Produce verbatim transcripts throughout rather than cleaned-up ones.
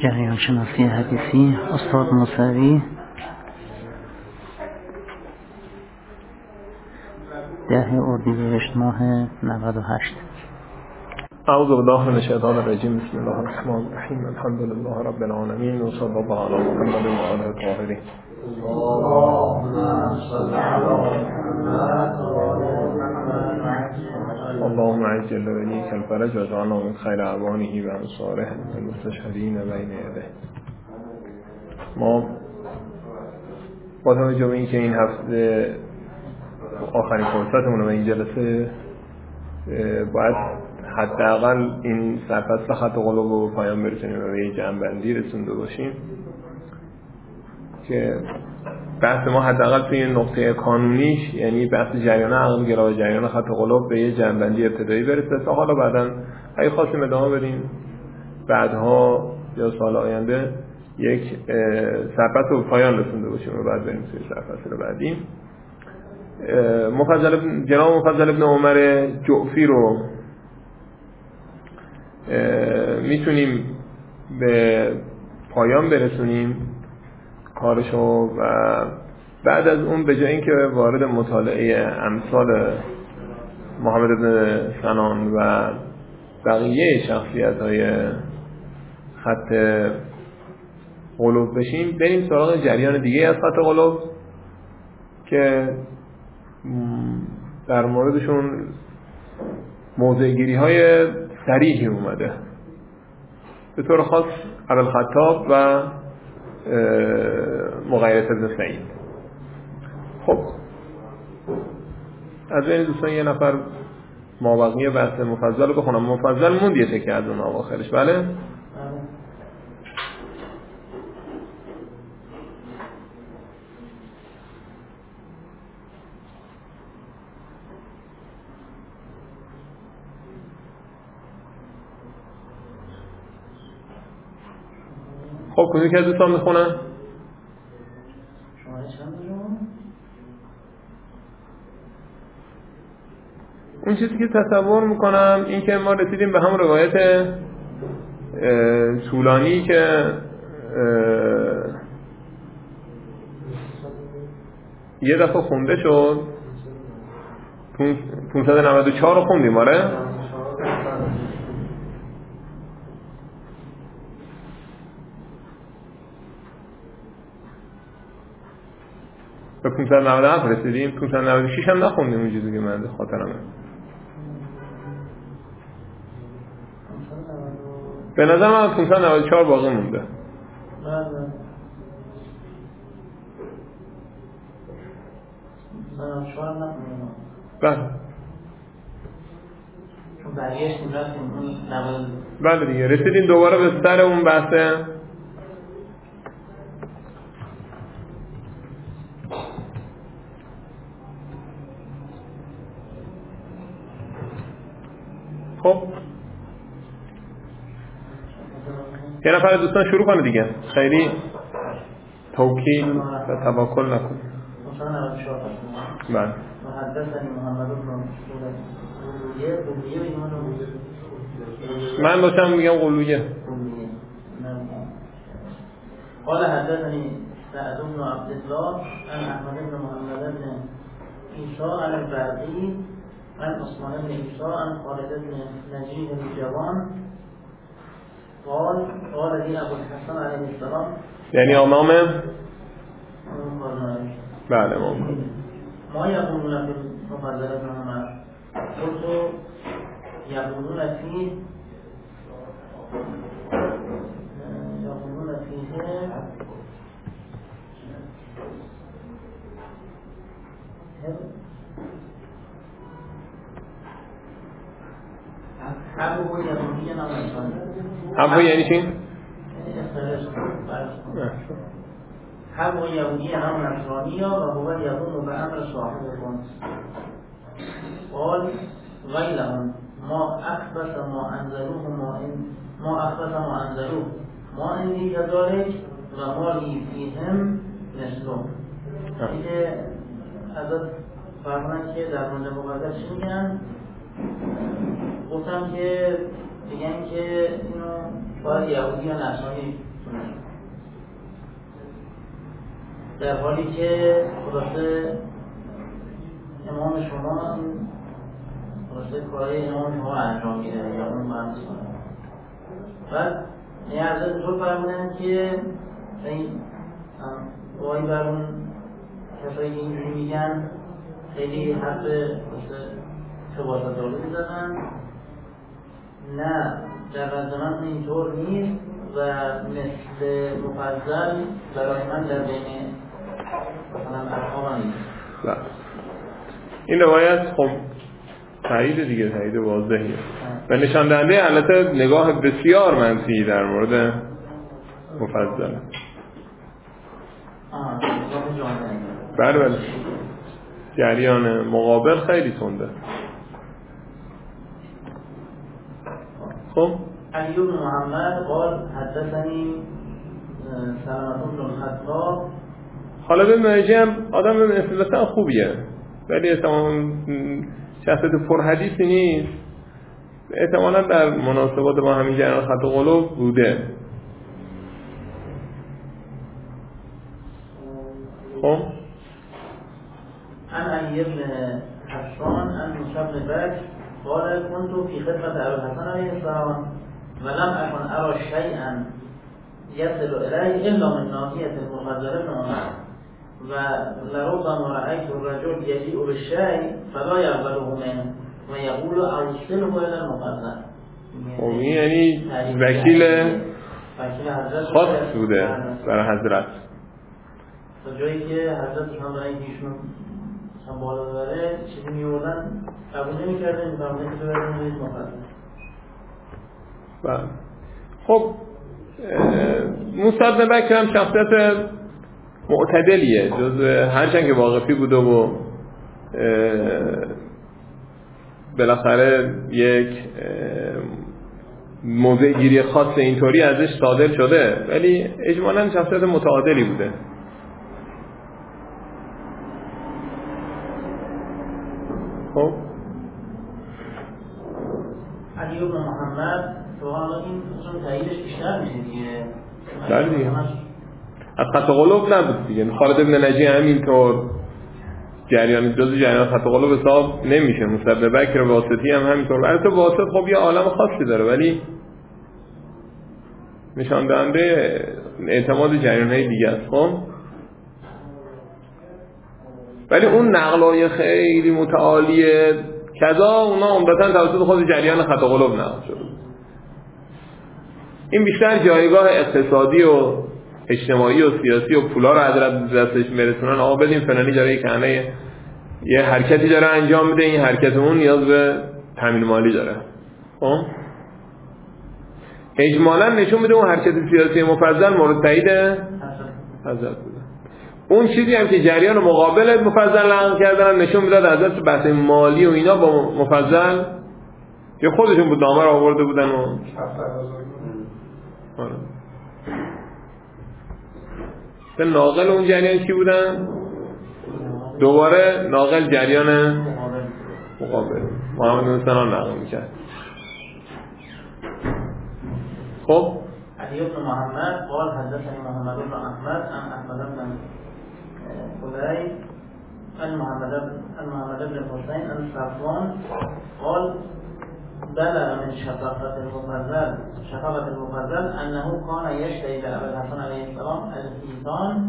جریان شناسی حدیثی استاد موسوی ده اردیبهشت ماه نود و هشت. اعوذ بالله من الشیطان الرجیم. بسم الله الرحمن الرحیم. الحمد لله رب العالمین و صلی الله علی محمد و آله الطاهرین. اللهم عجل وليك الفرج واجعلنا من خیر اعوانه و انصاره المستشهدین بین یده. ما با توجه به اینکه این هفته آخرین فرصتمونه و این جلسه باید حداقل این سرفصل خط قلوب رو پایان برسونیم و به یه جمع‌بندی رسونده باشیم که بحث ما حداقل توی نقطه کانونیش، یعنی بحث جریان عقل گرا و جریان خط قلوب، به یه جمع‌بندی ابتدایی برسه تا حالا بعداً اگه خواستیم ادامه بدیم بعدها یا سال آینده یک سرفصل رو پایان رسونده باشیم و بعد بریم توی سرفصل بعدی. مفضل جناب مفضل ابن عمر جعفی رو میتونیم به پایان برسونیم کارشو و بعد از اون به جای اینکه وارد مطالعه امثال محمد ابن سنان و بقیه شخصیت‌های خط قلوب بشیم، بریم سراغ جریان دیگه از خط قلوب که در موردشون موضع‌گیری های صریحی اومده، به طور خاص ابوالخطاب و مغیرة بن سعید. خب از این دوستان یه نفر مابقی بحث مفضل رو بخونم. مفضل موند یه تکه از اون آخرش. بله خب کدوم که از دوستان میخونن؟ شما چند رو؟ اون چیزی که تصور میکنم این که ما رسیدیم به همون روایت طولانی که یه دفعه خونده شد، پانصد و نود و چهار رو خوندیم. آره به پانصد و نود و هفت رسیدیم. پانصد و نود و شش هم نخوندیم اون چیزی که من خاطرمه. به نظر من پانصد و نود و چهار باقی مونده. بله بله دیگه رسیدیم دوباره به سر اون بحثه. خب یه نفر دوستان شروع کنه دیگه، خیلی توکیل و تواکل نکن. بله. من باشم میگم قلویه. قال حدثني سعد بن عبد الله عن احمد بن محمد بن عيسى عن البرقي عن عثمان بن عيسى عن خالد بن نجيح الجوان قال قال لي ابو الحسن عليه السلام، یعنی امام بله امام ما يقولون في مفضل بن عمر قلت يقولون فيه يقولون فيه حبو یهودی یا نصرانی. حبو یعنی چی؟ حبو یهودی هم نصرانی و هو یقوم به امر صاحب الخمس. قال غیلهم ما اخبث ما انزلوه ما ان ما اخبث ما انزلوه ما اندی کذالک و ما لی فیهم مثلو. اینکه ازت فرمودن که در مورد مقدر چی میگن؟ گفتم که بگن که اینو باید یهودی یا نصرانی در حالی که خلاصه امام شما این خلاصه کارهای امام شما انجام میده یا اون مهندس کنه. بعد این حضرت بزرگ فرمودن که این وای بر اون کسایی که اینجوری میگن خیلی حرف خباست دارو میزنن. نه در نزد من اینطور نیست و مثل مفضل برای من در بین مثلا اصحاب نیست. این روایت خب تایید دیگه، تایید واضحیه و نشان دهنده البته نگاه بسیار منفی در مورد مفضل. آه بله بله جریان مقابل خیلی تنده. خب علی بن محمد قال حدثنی سلامة بن الخطاب. حالا به مرجع هم آدم مثلا خوبیه ولی احتمالاً شخصیت پرحدیثی نیست، احتمالاً در مناسبات با همین جریان خط و قلوب بوده. خب عن علی بن حسان عن موسی بن بکر قال كنت في خدمة أبي الحسن عليه السلام ولم أكن أرى شيئا يصل إليه إلا من ناحية المفضل بن عمر ولربما رأيت الرجل يجيء بالشيء فلا يقبله منه ويقول أوصله إلى المفضل. یعنی وکیل خاص بوده برای حضرت تا جایی که حضرت هم برای ایشون هم بالا ببره چیزی میوردن قبول نمی کرده این فرمونه که ببرن روی مفضل. بله خب موسی بن بکر هم شخصیت معتدلیه، جز هرچند که واقفی بوده و بالاخره یک موضع گیری خاص اینطوری ازش صادر شده ولی اجمالاً شخصیت متعادلی بوده. خب علی بن محمد تو حالا این چون تاییدش بیشتر میشه دیگه. بله دیگه از خط قلوب نبود دیگه. خالد بن نجی همینطور جریان جز جریان خط قلوب حساب نمیشه. موسی بن بکر واسطی هم همینطور. البته واسط خب یه عالم خاصی داره ولی نشان دهنده اعتماد جریان‌های دیگه است. خب ولی اون نقلای خیلی متعالیه کذا اونا عمدتاً توسط خود جریان خط قلوب نقل شده. این بیشتر جایگاه اقتصادی و اجتماعی و سیاسی و پولا رو حضرت دستش میرسونن. آقا بدیم فلانی داره کنه یه حرکتی داره انجام میده، این حرکت اون نیاز به تامین مالی داره. خب اجمالاً نشون میده اون حرکت سیاسی مفضل مورد تایید حضرت بوده. اون چیزی هم که جریان مقابل مفضل نقل کردن نشون میداد حضرت بحث مالی و اینا با مفضل که خودشون بود نامه رو آورده بودن و به ناقل اون جریان کی بودن؟ دوباره ناقل جریان مقابل محمد بن سنان نقل میکرد. خب علی بن محمد قال حدثني محمد بن احمد عن احمد بن خليل عن محمد بن محمد بن حسين عن صفوان قال بلغ من شفقة المفضل شفقة المفضل أنه كان يشتري لأبي الحسن عليه السلام الحيتان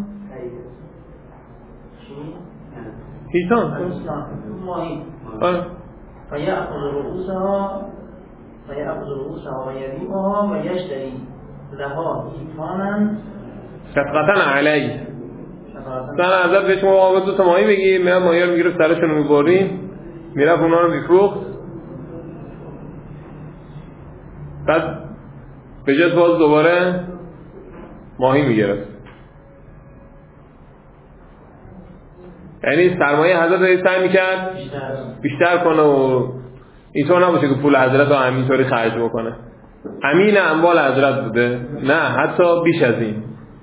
حيتان ماهي فيأخذ رؤوسها فيأخذ رؤوسها ويبيعها ويشتري لها حيتانا شفقة عليه. مثلا حضرت بهش موقع دو تا ماهی بگی میرم ماهی رو میگرفت سرشون رو میبریم میرفت اونا رو میفروخت بعد به جز باز دوباره ماهی میگرفت. یعنی سرمایه حضرت رو سعی میکرد بیشتر. بیشتر کنه و اینطور نباشه که پول حضرت رو همینطوری خرج بکنه. امین اموال حضرت بوده، نه حتی بیش از این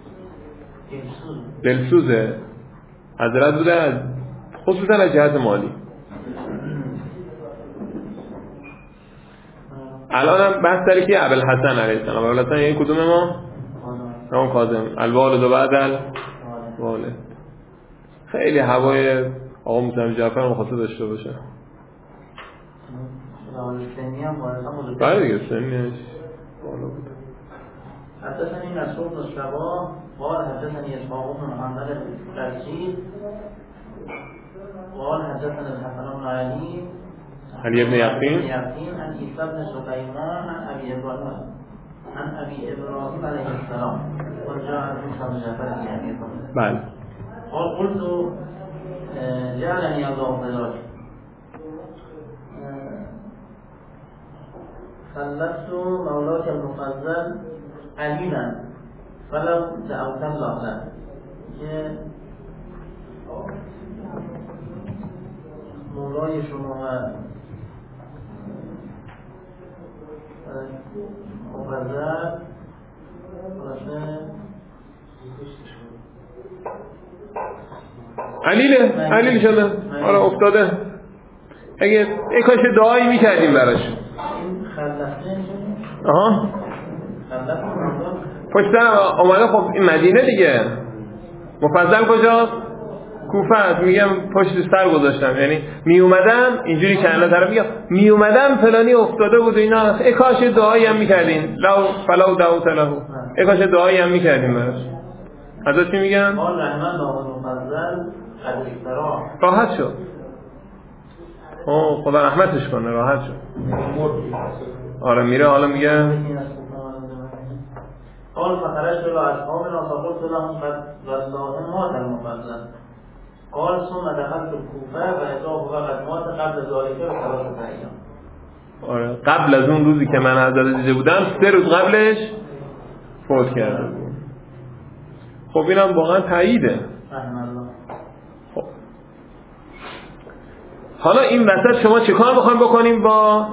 دلسوزه حضرت بوده، خصوصا از جهت مالی. الان هم بحث داره که ابوالحسن علیه السلام. ابوالحسن یعنی کدوم ما؟ امام کاظم. الوالد و بعد الوالد. خیلی هوای آقا موسی جعفر مخاطب داشته باشه. بله دیگه سنیش بالا بود. حدثني مسعود بن الشباب قال حدثني اسحاق بن محمد القرشي قال حدثنا الحسن بن علي علي بن يقين عن عيسى بن سليمان عن ابي ابراهيم عن ابي ابراهيم عليه السلام وجاء عن موسى بن جعفر يعني بله قال قلت جعلني الله بذلك خلفت مولاك المفضل علینا فلو دعوت الله له که مولای شما مفضل علیله علیل شده آره افتاده اگه ای کاش دعایی میکردیم براش این خلفته آها پشت سر آمده. خب این مدینه دیگه. مفضل کجاست؟ کوفه است. میگم پشت سر گذاشتم، یعنی می اومدم اینجوری که الان طرف میگم می اومدم فلانی افتاده بود و اینا، ای کاش دعایی هم میکردین لو فلو دعوت له، ای کاش دعایی هم میکردین براش. ازش چی میگن؟ قال رحمن الله مفضل قد استراح. راحت شد. اوه خدا رحمتش کنه، راحت شد. آره میره حالا میگه قال فخرجت الى اصحابنا فقلت لهم قد غسلهم مات المفضل قال ثم دخلت الكوفه فاذا هو قد مات قبل ذلك بثلاثه ايام. آره قبل از اون روزی که من حضرت دیده بودم سه روز قبلش فوت کرده بود. خب اینم واقعا تاییده. خب حالا این وسط شما چه کار بخوایم بکنیم با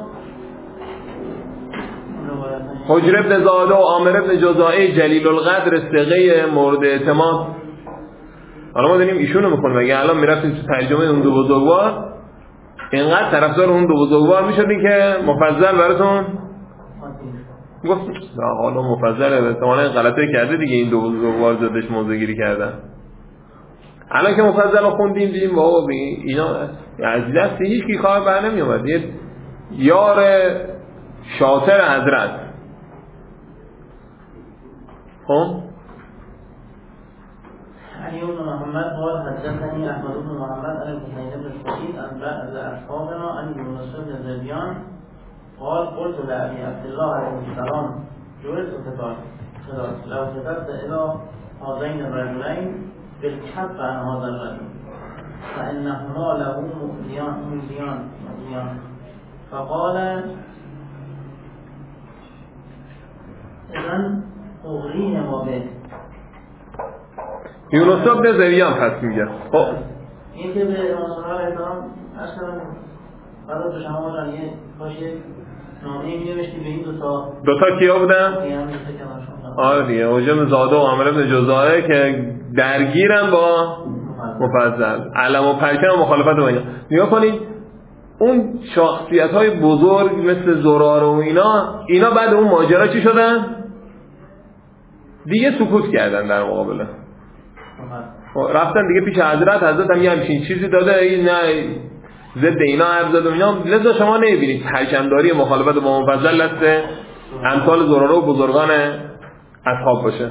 حجر ابن زاده و عامر ابن جزائه جلیل القدر ثقه مورد اعتماد؟ حالا ما داریم ایشونو میخونیم، اگه الان میرفتیم تو ترجمه اون دو بزرگوار اینقدر طرفدار اون دو بزرگوار میشدین که مفضل براتون گفت حالا مفضل احتمالاً غلطی کرده دیگه، این دو بزرگوار زدش موضوع گیری کردن. الان که مفضل رو خوندیم دیدیم بابا اینا از دست هیچ کی کار بر نمی اومد. یه یار شاطر حضرت. خب علی بن محمد قال حدثني احمد بن محمد عن الحسين بن سعيد عن بعض اصحابنا عن يونس بن زبيان قال قلت لأبي عبد الله عليه السلام جلست فترة لو فترت إلى هذين الرجلين بالحق عن هذا الرجل فإنهما له مؤذيان مؤذيان فقال إذن أغريهما به. یونس بن زبیان پس میگه خب این که به امام صلی الله علیه و آله اصلا بعد به شما جان یه باشه نامه می‌نوشتی به این دو تا دو تا کیا بودن؟ آره دیگه حجر زاده و عامر بن جزائه که درگیرن با مفضل، علم و پرچم و مخالفت با اینا. نگاه کنید اون شخصیت‌های بزرگ مثل زرار و اینا اینا بعد اون ماجرا چی شدن؟ دیگه سکوت کردن در مقابله. رفتن دیگه پیش حضرت، حضرت هم یه همچین چیزی داده نه ضد اینا حرف زد و اینا. لذا شما نمیبینید پرچمداری مخالفت با مفضل دست امثال زراره و بزرگان اصحاب باشه.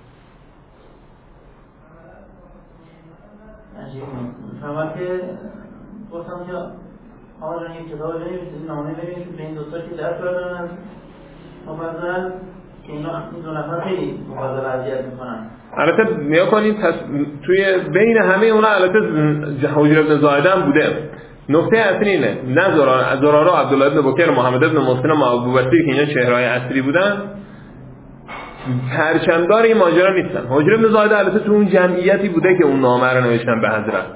شما که گفتم که آقا جان این کتاب بنویسید، نامه بنویسید به این دوستا که دست بردارن از مفضل که اینا این دو نفر خیلی مفضل اذیت میکنن. البته نیا کنید توی بین همه اونا البته حجر ابن زاهده هم بوده. نکته اصلی اینه نه زراره زراره عبدالله ابن بکر محمد ابن محسن و ابوبکر که اینا چهره‌های اصلی بودن پرچمدار این ماجرا نیستن. حجر ابن زاهده البته تو اون جمعیتی بوده که اون نامه رو نوشتن به حضرت.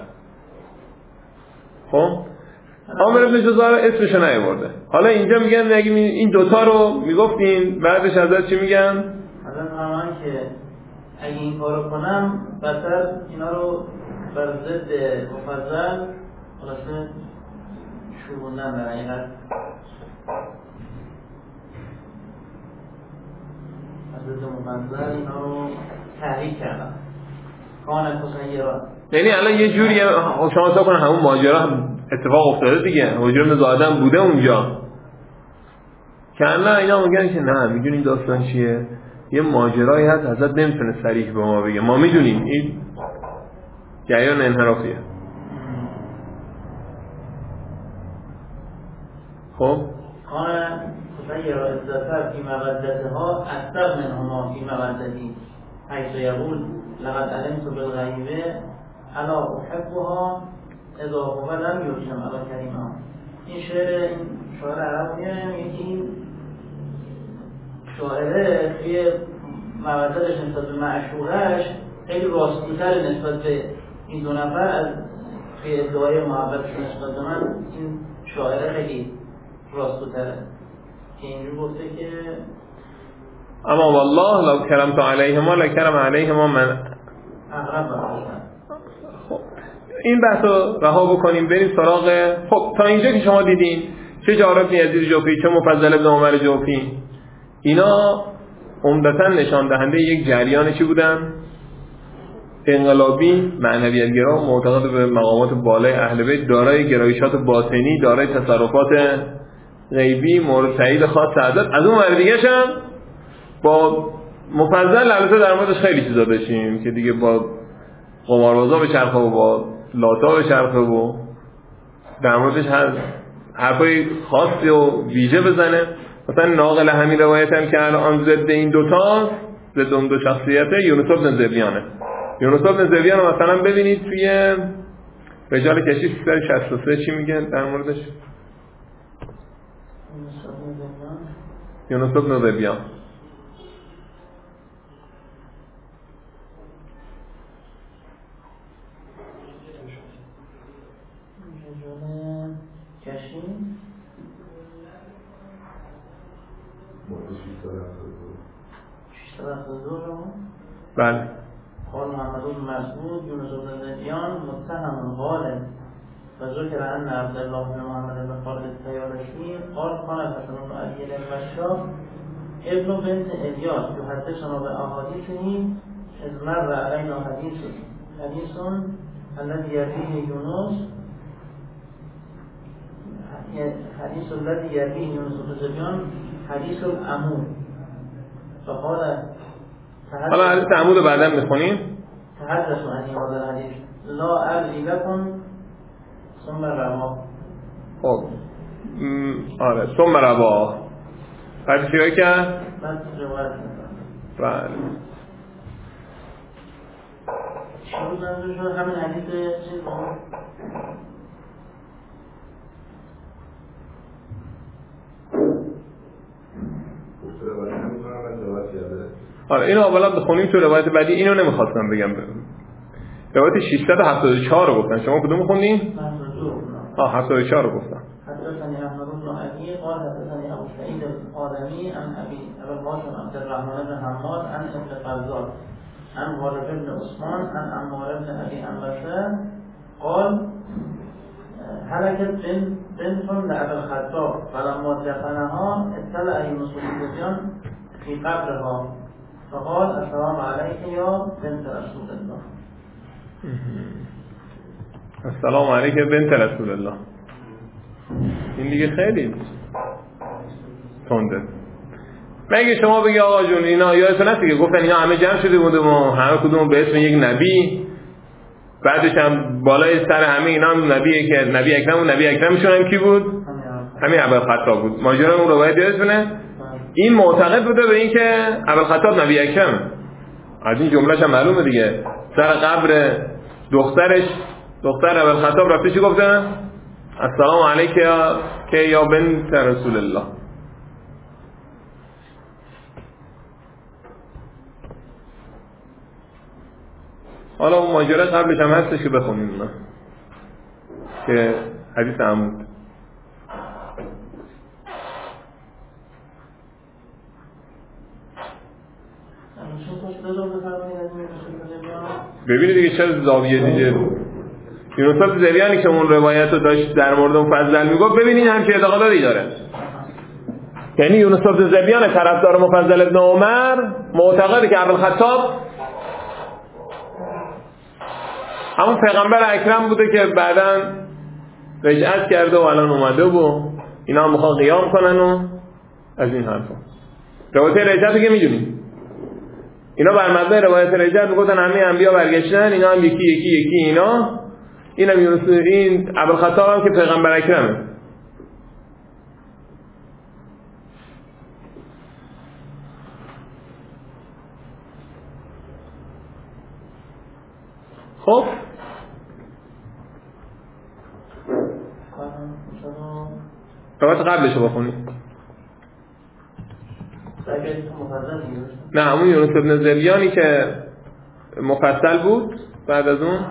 خب عامر ابن جزائه اسمش رو نیاورده. حالا اینجا میگن اگه این دوتا رو میگفتین بعدش حضرت چی میگن؟ حضرت فرمان که اگه این کارو کنم بهتر اینا رو بر ضد مفضل خلاصه شوبوندن در حقیقت. حضرت مفضل اینا رو تحریک کردن. کان حسیرا، یعنی الان یه جوری شما حساب کنید همون ماجرا اتفاق افتاده دیگه، حجر زادن بوده اونجا که الان اینا میگن که نه میدونین داستان چیه، یه ماجرایی هست حضرت نمیتونه صریح به ما بگه، ما میدونیم این جریان انحرافیه. خب کان حسیرا ازدفر فی مودتها اکثر منهما فی مودتی حیث یقول لقد علمت بالغیبه الا احبها اذا هو لم یرجم علی کریمها. این شعر این شاعر عرب میگه که این شاعره توی مودتش نسبت به معشوقش خیلی راستگوتر نسبت به این دو نفر از توی ادعای محبتش نسبت به من. این شاعره خیلی راستگوتره که اینجور گفته که اما والله لو کرمت علیهما لکرم علیهما من اقرب باشن. خب این بحث رو رها بکنیم بریم سراغ. خب تا اینجا که شما دیدین چه جابر بن یزید جوفی چه مفضل بن عمر جوفی اینا عمدتاً نشان دهنده یک جریان چی بودن؟ انقلابی، معنویت‌گرا، معتقد به مقامات بالای اهل بیت، دارای گرایشات باطنی، دارای تصرفات غیبی، مورد تایید خاص حضرت. از اون ور دیگه‌ش هم با مفضل البته در موردش خیلی چیزا داشتیم که دیگه با قماربازا به چرخه و با لاتا به چرخه و در موردش هر حرفای خاصی و ویژه بزنه. مثلا ناقل همین روایت هم که الان ضد این دوتا ضد اون دو شخصیته یونس بن زبیانه. یونس بن زبیان رو مثلا ببینید توی رجال کشی سیصد و شصت و سه چی میگن در موردش؟ یونس بن زبیان بله. قال محمد بن مسعود یونس بن زبیان متهم غالب و ذکر ان عبدالله بن محمد بن خالد الطیالسی قال قال حسن بن علی البشار ابن بنت الیاس یحدثنا باحادیثه اذ مر علینا حدیث حدیث الذي يرويه یونس حدیث الذي يرويه یونس بن زبیان حدیث العمود فقال حالا حدیث عمود رو بعدا میخونیم. تحدثوا عن هذا الحديث لا ادري لكم ثم رواه. خب آره ثم رواه بعد چیکار کرد؟ بعد روایت میکنه. بله شروع نمیشه همین حدیث چیز آره اینو اولا بخونیم تو روایت بعدی. اینو نمیخواستم بگم روایت ششصد و هفتاد و چهار رو گفتن، شما کدوم خوندین؟ آه هفتاد و چهار رو گفتم. حدثني احمد بن علی قال حدثني ابو سعید الآدمی عن ابي القاسم عبد الرحمن بن حماد عن ابن فضال عن غالب بن عثمان عن عمار بن ابي انبسه قال هلكت بنت لأبي الخطاب فلما دفنها اطلع یونس بن زبیان في قبرها فقال السلام علیک یا بنت رسول الله. السلام علیک بنت رسول الله. این دیگه خیلی تنده. مگه شما بگی آقا جون اینا یادتون هست که گفتن اینا همه جمع شده بودیم و همه کدوم به اسم یک نبی، بعدش هم بالای سر همه اینا هم نبیه که نبی اکرم و نبی اکرمشون هم کی بود؟ همین ابوالخطاب بود. ماجرا اون روایت یادتونه؟ این معتقد بوده به این که ابوالخطاب نبی اکرم. از این جملهش هم معلومه دیگه. سر قبر دخترش دختر ابوالخطاب رفته چی گفته؟ السلام علیک یا که یا بنت رسول الله. حالا اون ماجرا قبلش هم هستش که بخونیم نه که حدیث عمود. ببینید دیگه چه زاویه دیگه یونس بن زبیانی که اون روایت رو داشت در مورد اون فضل میگفت، ببینید هم چه اعتقاداتی داره. یعنی یونس بن ذبیان طرفدار مفضل ابن عمر معتقده که ابوالخطاب همون پیغمبر اکرم بوده که بعداً رجعت کرده و الان اومده و اینا هم میخوان قیام کنن و از این حرفا. روایت رجعت که میدونیم اینا بر مبنای روایت رجعت میگفتن همه انبیا برگشتن، اینا هم یکی یکی یکی اینا اینم یونس این ابوالخطاب هم که پیغمبر اکرمه. خب روایت قبلشو بخونید. نه همون یونس بن ذبیانی که مفصل بود بعد از اون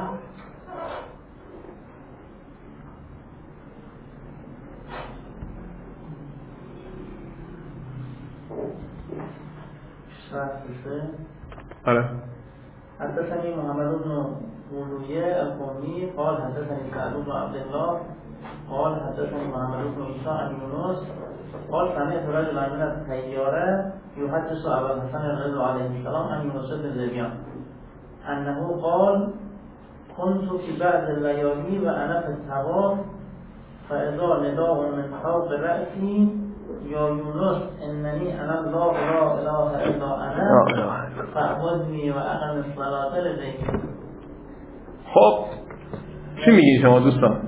آره حدثني محمد بن مولوية القومي قال حدثني سعد بن عبد الله قال حدثني محمد بن عيسى عن يونس قال سمعت رجلا من التيارة يحدث أبا الحسن الرضا عليه السلام عن يونس بن ذبيان أنه قال كنت في بعض الليالي وأنا في الطواف فإذا نداء من فوق رأسي یا یونس اننی انا الله لا اله الا انا فاعبدنی و اقم الصلاة لدیک. خب چی میگین شما دوستان؟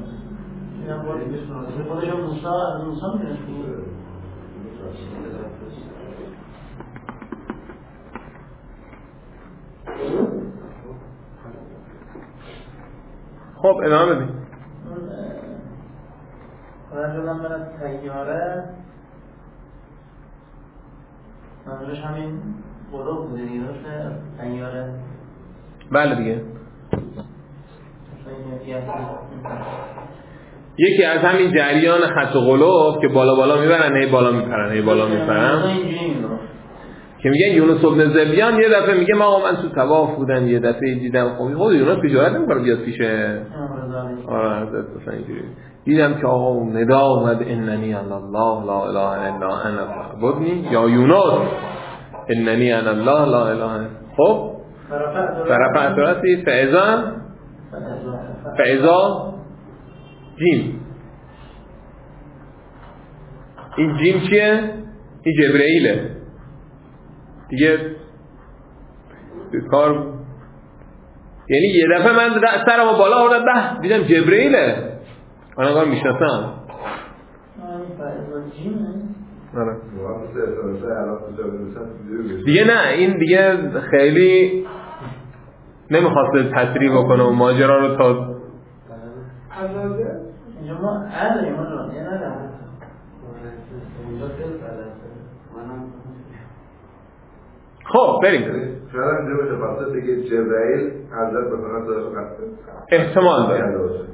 خودشون موسی از موسی میدونستی؟ خب ادامه بدیم. رجلا من التیاره منظورش همین قلوب بوده دیگه درسته؟ تیاره بله دیگه یکی از همین جریان خط و قلوب که بالا بالا میبرن هی بالا میپرن هی بالا میپرن که میگن یونس بن ذبیان یه دفعه میگه ما من تو طواف بودم یه دفعه دیدم خب خود یونس که جرئت نمیکنه بیاد پیشه آره حضرت مثلا اینجوری دیدم که آقا ندا اومد اننی انا الله لا اله الا انا فاعبدنی یا یونس اننی انا الله لا اله. خب فرفعت رأسی فاذا فاذا جیم. این جیم چیه؟ این جبرئیله دیگه کار. یعنی یه دفعه من سرمو بالا آوردم ده دیدم جبرئیله آنها کار میشناسم. دیگه نه این دیگه خیلی نمیخواسته تصریح بکنه و ماجرا رو تا خب بریم. احتمال داره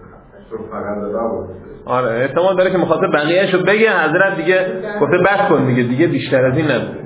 آره احتمال داره که مخاطب بقیه شو بگه حضرت دیگه گفته بس کن دیگه دیگه بیشتر از این نبوده.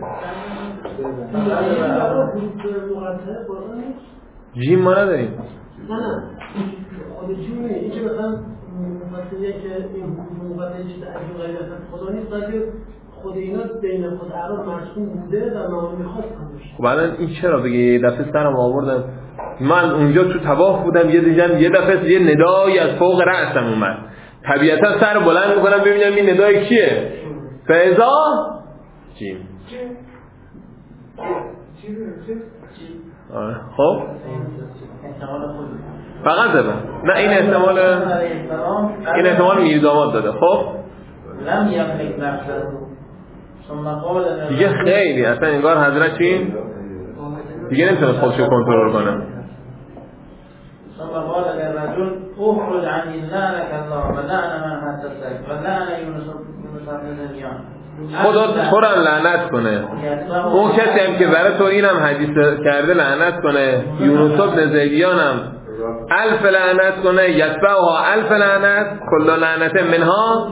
جیم ما نداریم. نه نه خود جیم نه این که مثلا مسئله که این موقعیت عجیب غریب خدا نیست بلکه خود اینا بین خود عرب مرسوم بوده و ما می‌خواستن بشه. خب الان این چرا بگه یه دفعه سرم آوردم من اونجا تو طواف بودم یه دیدم یه دفعه یه ندایی از فوق رأسم اومد طبیعتا سر بلند می‌کنم ببینم این ندای کیه؟ فاذا جیم. آره خب فقط زبن نه این احتمال این احتمال میرداماد داده. خب دیگه خیلی اصلا انگار حضرت چین دیگه نمیتونه خودشو کنترل کنه. ثم قال للرجل اخرج عني لعنك الله ولعن من حدثك ولعن يونس بن ذبيان خدا تو را لعنت کنه اون کسی هم که برای تو اینم حدیث کرده لعنت کنه یونس بن ذبیان هم الف لعنت کنه یتبعها الف لعنت کل لعنت منها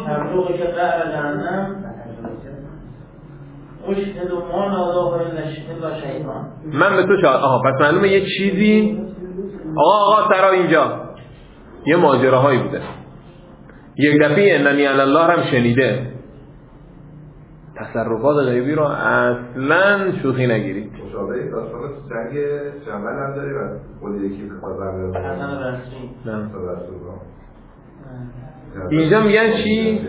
من به تو شاهد. آها پس معلومه یه چیزی آقا آقا سرا اینجا یه ماجراهایی بوده. یک دفعه اننی علی الله هم شنیده تصرفات غیبی رو اصلا شوخی نگیرید. مشابه داستان جنگ جمل هم داری و خود یکی خواهد حسن رسولی نه نه اینجا میگن چی؟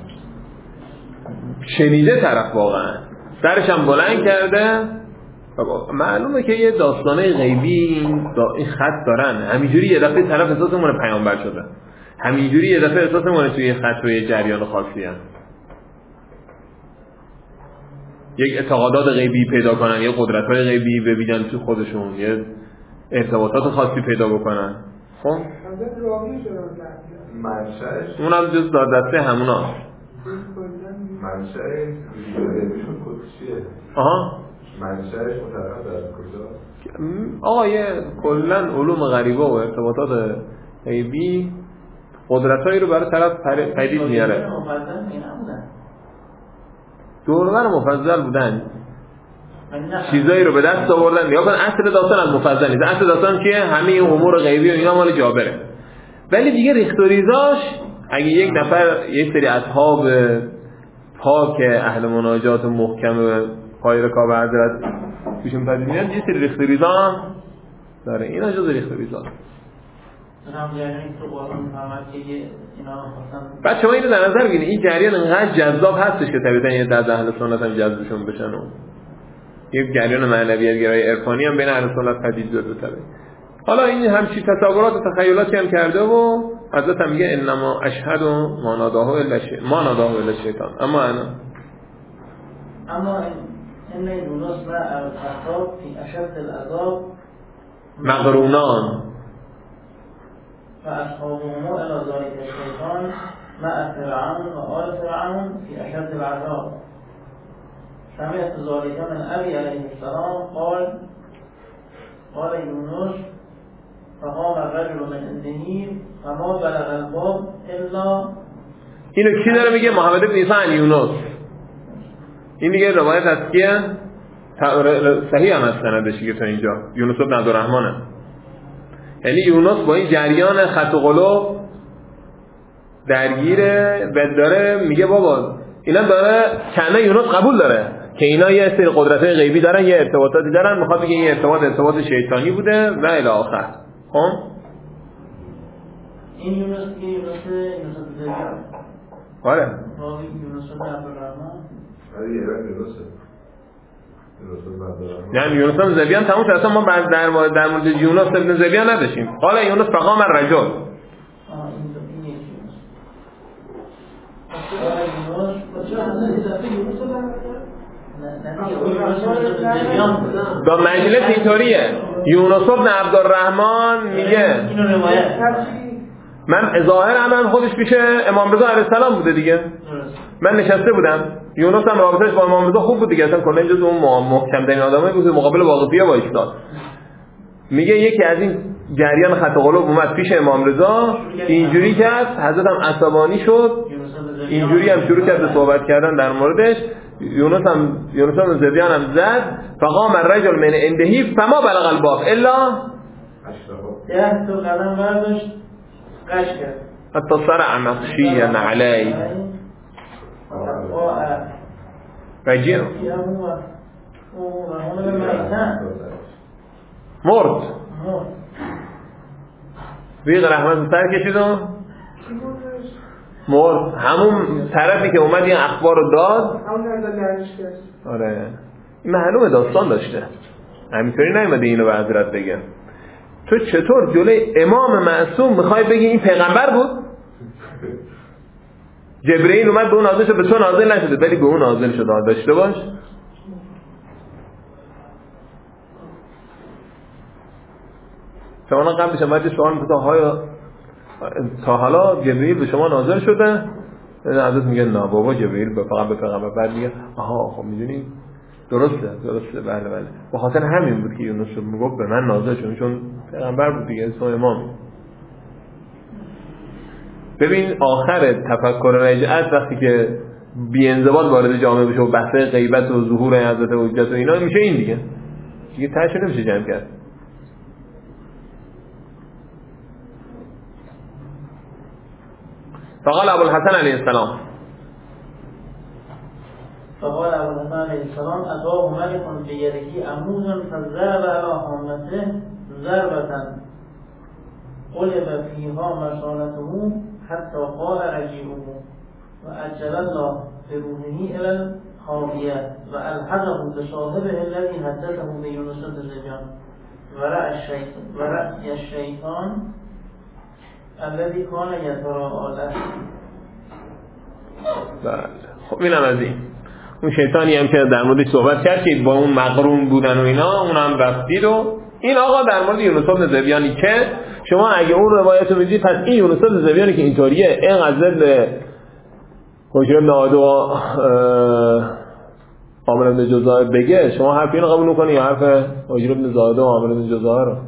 شنیده طرف واقعا سرش هم بلند کرده. معلومه که یه داستانه غیبی این, دا... این خط دارن. همینجوری یه دفعه طرف احساسمونه پیامبر شده، همینجوری یه دفعه احساسمونه توی خط و یه جریان خاصی هم. یک اعتقادات غیبی پیدا کنن، یه قدرت‌های غیبی ببینن تو خودشون، یه ارتباطات خاصی پیدا بکنن. خب منشأش اونم جز دسته همونا. منشأ غیبیشون چیه؟ آها منشأش متعلق به کجا؟ آقا یه کلا علوم غریبه و ارتباطات غیبی قدرتایی رو برای طرف پدید میاره. دورور مفضل بودن، چیزایی رو به دست آوردن. یا کن اصل داستان از مفضل نیست. اصل داستان که همه این امور غیبی و اینا مال جابره. ولی دیگه ریختوریزاش اگه یک نفر یک سری اصحاب پاک اهل مناجات محکم پای رکاب حضرت پیشون پدید میاد، یه سری ریختوریزا داره. اینا جز ریختوریزا. بعد شما اینو در نظر بگیرید، این جریان انقدر جذاب هستش که طبیعتا یه در اهل سنت هم جذبشون بشن و یه جریان معنویت گرای عرفانی هم بین اهل سنت پدید بیاد. طبیعی حالا این همچین تصورات و تخیلاتی هم کرده و حضرت هم میگه انما اشهد ما ناداه الا شیطان ما ناداه الا شیطان. اما انا اما ان یونس و اصحاب فی اشد العذاب مغرونان و اصحابهما الى ذلك الشیطان مع فرعون و آل فرعون فی اشد العذاب. سمعت ذلك من ابي علیه السلام قال قال یونس فقام الرجل من عنده فما بلغ الباب الا. اینو کی داره میگه؟ محمد بن عیسی عن یونس. این دیگه روایت از کیه؟ صحیح هم از سندش دیگه تا اینجا یونس بن عبدالرحمنه. یعنی یونس با این جریان خط و قلوب درگیره و داره میگه بابا اینا داره کنه یونس قبول داره که اینا یه سری قدرت‌های غیبی دارن، یه ارتباطاتی دارن، میخواد بگه این ارتباط ارتباط شیطانی بوده و الی آخر. خب این یونس که یونس یونس زبیان آره راوی یونس بن عبدالرحمن آره یه یونسه یعنی یونس بن زبیان تموم شد. اصلا ما بعد در مورد در مورد یونس بن زبیان نداشتیم. حالا یونس فقام الرجل. آه این دو این یکی یونس. با مجلس اینطوریه. یونس بن عبدالرحمن میگه اینو روایت من ظاهر عمل خودش پیش امام رضا علیه السلام بوده دیگه. من نشسته بودم، یونس هم رابطش با امام رضا خوب بود دیگه، اصلا کلا جز اون محکم ترین آدمایی بود که مقابل واقعیه وایساد. میگه یکی از این جریان خط و قلوب اومد پیش امام رضا، اینجوری کرد، حضرت هم عصبانی شد، اینجوری هم شروع کرد به صحبت کردن در موردش. یونس هم یونس هم زبیان هم زد فقام الرجل من عنده فما بلغ الباب الا ده تو قدم برداشت قش کرد حتی صرع مخشیا علی رجیع مرد بیغ رحمت سر کشید و مرد. همون طرفی که اومد این اخبار رو داد. آره این معلومه داستان داشته، همینطوری نیومده اینو به حضرت بگه. تو چطور جلوی امام معصوم میخوای بگی این پیغمبر بود؟ جبرئیل اومد به اون نازل شد، به تو نازل نشده ولی به اون نازل شده. داشته باش. شما قبلش اومد سوال می‌کنه ها تا حالا جبرئیل به شما نازل شده؟ حضرت میگه نه بابا جبرئیل به فقط به پیغمبر. بعد میگه آها خب میدونی درسته درسته بله بله به خاطر همین بود که یونس میگفت به من نازل شد چون پیغمبر بود دیگه اسم امام. ببین آخر تفکر رجعت وقتی که بی انضباط وارد جامعه بشه و بحث غیبت و ظهور حضرت حجت و اینا میشه این دیگه دیگه تاش نمیشه جمع کرد. فقال ابو الحسن علیه السلام فقال ابو الحسن علیه السلام اتاه ملک بیدکی عمود فضرب علی حامته ضربة قلب فیها مشانته حتی قال رجیعه و اجل الله بروحه الى الخاویه و الحقه بصاحبه الذي حدثه بیونس الزبیان و رأی الشیطان الذي کان یتراءى له. بله خب اینم از این اون شیطانی هم که در موردش صحبت کردید با اون مقرون بودن و اینا اونم رفتید و این آقا در مورد یونس بن ذبیانی که شما اگه اون روایت رو میدید پس این یونس بن ذبیانی که اینطوریه اینقدر ضد حجر بن عادو و عامر بن جزائر بگه شما حرف اینو قبول نکنی یا حرف حجر بن زاده و عامر بن جزائر رو؟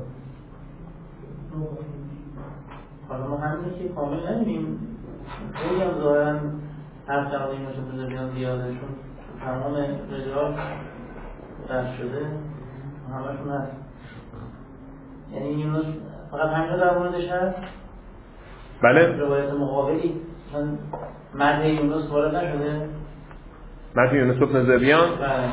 حالا ما همین که کامل نمیدیم خیلی هم ظاهرا هر چقدر این مشکل بزرگیان زیاده چون تمام رجال دست شده همشون هست. یعنی یونس فقط همین در موردش هست؟ بله روایت مقابلی من مدح یونس وارد نشده؟ مدح یونس بن ذبیان؟ بله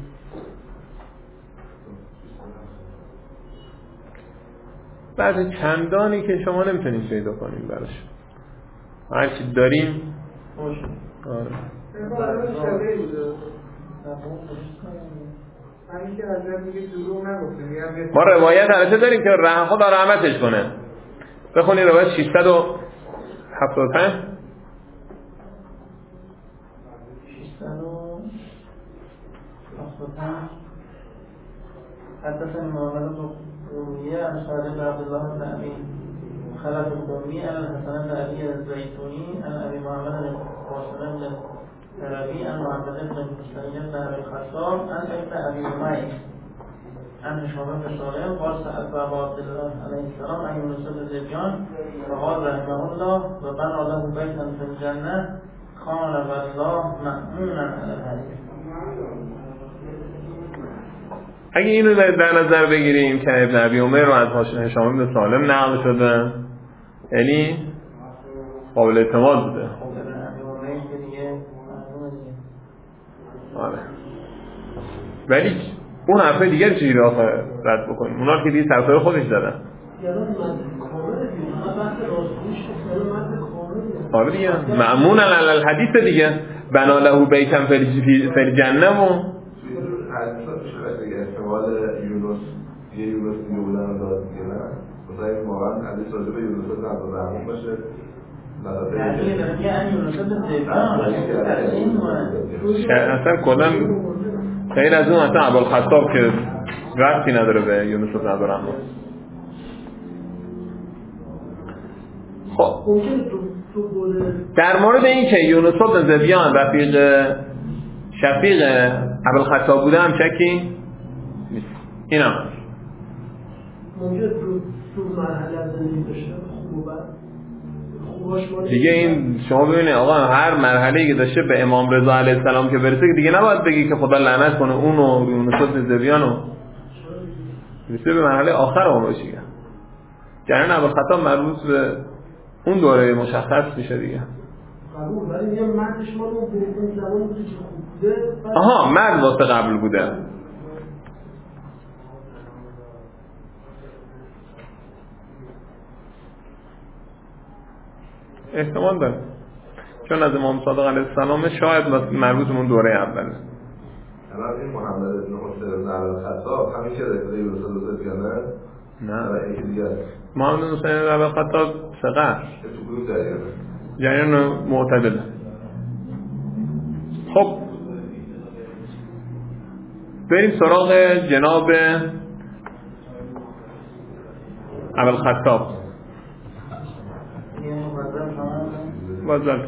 بعد چندانی که شما نمیتونید پیدا کنیم براش هرچی داریم خوش آره ما روایت البته داریم که ره خدا رحمتش کنه بخونی روایت ششصد و هفتاد و پنج ششصد و هفتاد و پنج حدثني محمد بن رومية عن سعد بن عبد الله بن أبي خلف القومي عن الحسن بن أبي الزيتوني عن أبي محمد بن قاسم بن ترابي عن محمد بن مسلم بن أبي الخطاب عن ابن أبي أمية عن هشام بن سالم قال سألت أبا عبد الله عليه السلام عن يونس بن ذبيان فقال رحمه الله وبنى له بيتا في الجنة كان والله مأمونا على الحديث. اگه اینو در نظر بگیریم که ابن ابی عمر رو از هشام بن سالم نقل شده یعنی قابل اعتماد بوده. آره ولی اون حرفای دیگر چیزی رو آخر رد بکنیم اونا که دیگه طرفای خودش دادن آره دیگه مأمون علی الحدیث دیگه بنا له بیتن فی الجنه و احتمال یونس یه یونس دیگه بودن رو داد دیگه نه مثلا این واقعا حدیث راجع به یونس بن عبدالرحمن باشه اصلا کلا غیر از اون اصلا ابوالخطاب که ربطی نداره به یونس بن عبدالرحمن. خب در مورد این که یونس بن ذبیان رفیق شفیق ابوالخطاب بوده هم شکی نیست. این هم ممکنه تو تو مرحله از زندگی داشته خوبه دیگه. این شما ببینید آقا هر مرحله‌ای که داشته به امام رضا علیه السلام که برسه دیگه نباید بگی که خدا لعنت کنه اونو یونس بن ذبیانو برسه به مرحله آخر عمرش دیگه. جریان ابوالخطاب مربوط به اون دوره مشخص میشه دیگه. قبول ولی میگم مردش ما رو اون زمان بوده که خوب بوده. آها مرد واسه قبل بوده. احتمال داره چون از امام صادق علیه السلام شاید مربوط به اون دوره اوله. الان این محمد بن حسین بن ابوالخطاب همین که رفته یونس بن ذبیان نه یکی دیگه محمد بن حسین بن ابوالخطاب ثقه تو جریان جریان معتدله. خب بریم سراغ جناب ابوالخطاب. وزلتا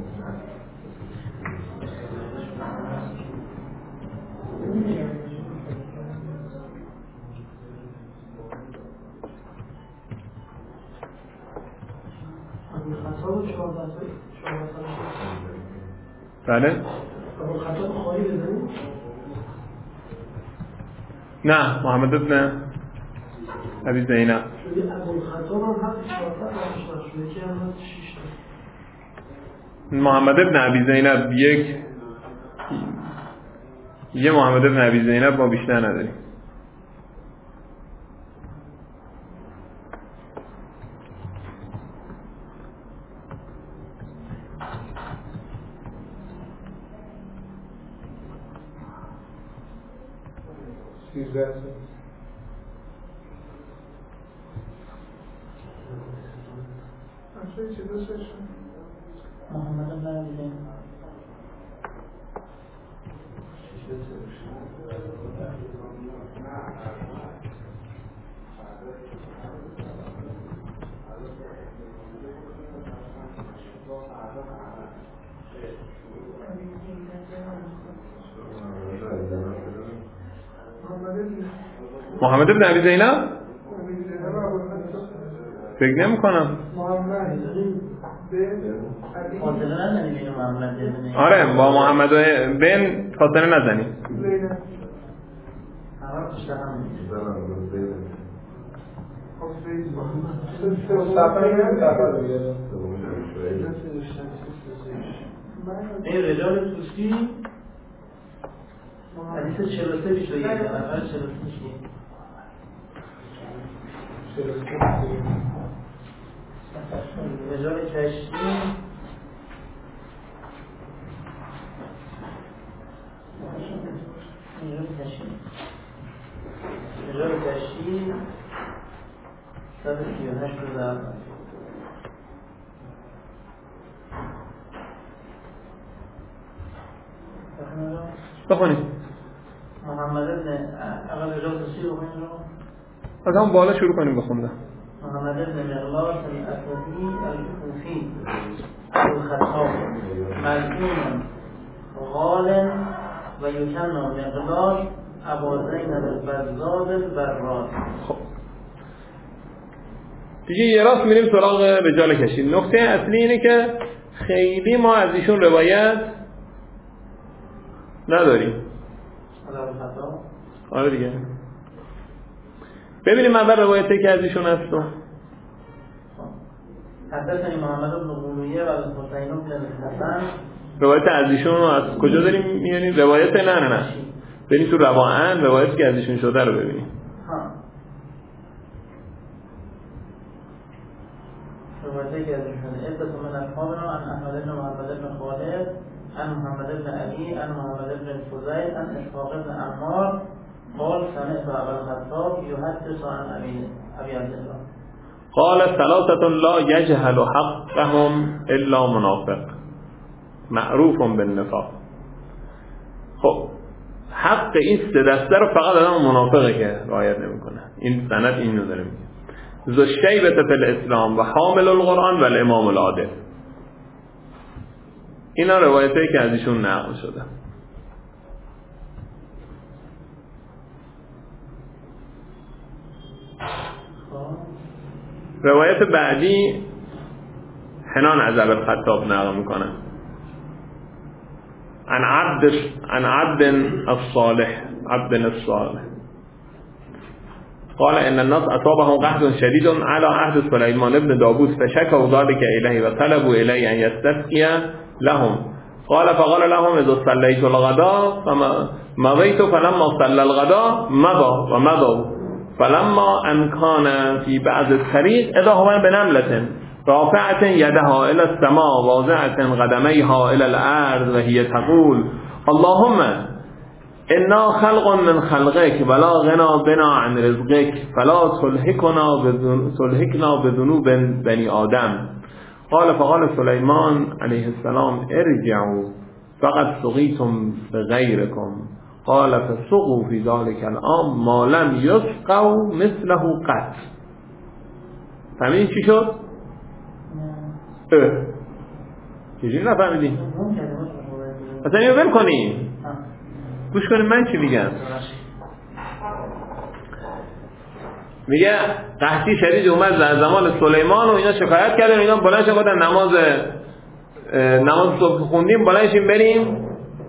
بله نه محمد ابن ابی زینب محمد ابن ابی زینب یک یه محمد بن ابی زینب ما بیشتر نداریم. محمد بن ابی زینب محمد بن ابی زینب فکر نمی کنم. فاصله نزنی بین محمد بن آره با محمد بن فاصله نزنی. همه پشت هم این رجال توسی حدیث چهل و سه بیش و یک نفر چهل و سه شد. رجال کشتی رجال کشتی صد و سی و هشت روز بخونید. محمد ابن اول رجال توسی رو بخونید رو از همون بالا شروع کنیم بخوندن. محمد ابن مغلاس الاسدی الکوفی ابوالخطاب ملعون غال و یکنا مقدار ابا زینب البزاز البراز. خب دیگه یه راست میریم سراغ رجال کشتی. نکته اصلی اینه که خیلی ما از ایشون روایت نداریم. ابوالخطاب آره دیگه. ببینیم اول روایتی که از ایشون هست. حدثنی محمد بن قولویه و الحسین بن الحسن. روایت از ایشون رو از کجا داریم میاریم؟ روایت نه نه نه بریم تو رواعن روایتی که از ایشون شده رو ببینیم. ها روایتی که از ایشون شده عدت من اصحابنا عن احمد بن محمد بن خالد عن محمد بن علی عن محمد بن الفضیل عن اسحاق بن عمار قال سمعت ابا الخطاب يحدث عن ابي ابي عبد الله قال ثلاثة لا يجهل حقهم الا منافق معروف بالنفاق. خب حق این سه دسته رو فقط آدم منافقه که رعایت نمیکنه. این سند اینو داره میگه. ذو الشیبة فی الاسلام و حامل القرآن و الامام العادل. اینا روایتایی که از ایشون نقل شده. روایت بعدی حنان از ابوالخطاب نقل میکنه. عن عبد عن عبد الصالح عبد الصالح قال ان الناس اصابهم قحط شديد على عهد سليمان بن داود فشكوا ذلك اليه وطلبوا اليه ان يستسقي لهم قال فقال لهم اذا صليت الغداء فما مضيت فلما صلى الغداء مضى ومضوا فلما ان كان في بعض الطريق اذا هو بنملة رافعة يدها الى السماء واضعة قدميها الى الارض وهي تقول اللهم انا خلق من خلقك ولا غنى بنا عن رزقك فلا تلهكنا تلهكنا بذنوب بني آدم. قال فقال سليمان عليه السلام ارجعوا فقد سقيتم بغيركم قال فسقوا في ذلك العام ما لم يسقوا مثله قط. فهمین چی شد؟ اه چجوری نفهمیدین؟ اصلا اینو ول کنیم گوش کنیم من چی میگم. میگه قحطی شدید اومد در زمان سلیمان و اینا شکایت کردن. اینا بلند شدن گفتن نماز نماز صبح خوندیم بلند شیم بریم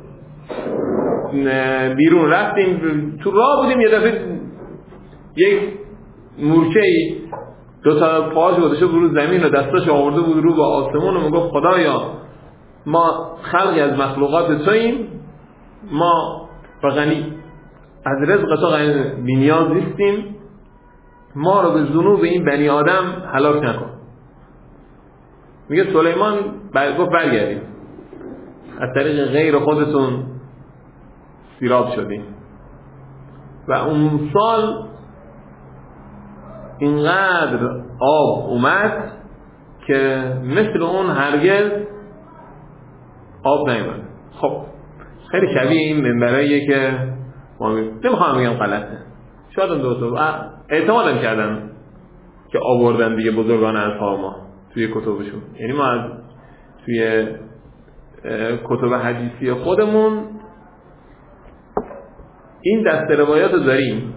بیرون. رفتیم تو راه بودیم یه دفعه یک مورچه‌ای دو تا پاهاش گذاشته بود رو زمین و دستاش آورده بود رو به آسمون و میگفت خدایا ما خلقی از مخلوقات توییم ما و غنی، از رزق تو غنی بی‌نیاز نیستیم، ما رو به ذنوب این بنی آدم هلاک نکن. میگه سلیمان گفت برگردیم، از طریق غیر خودتون سیراب شدیم. و اون سال اینقدر آب اومد که مثل اون هرگز آب نیومد. خب خیلی شبیه این منبراییه که ما نمیخوام بگم غلطه، شاید اون دوستو اعتمادم کردن که آوردن دیگه بزرگان اصحاب ما توی کتبشون. یعنی ما از توی کتب حدیثی خودمون این دسته روایات رو داریم.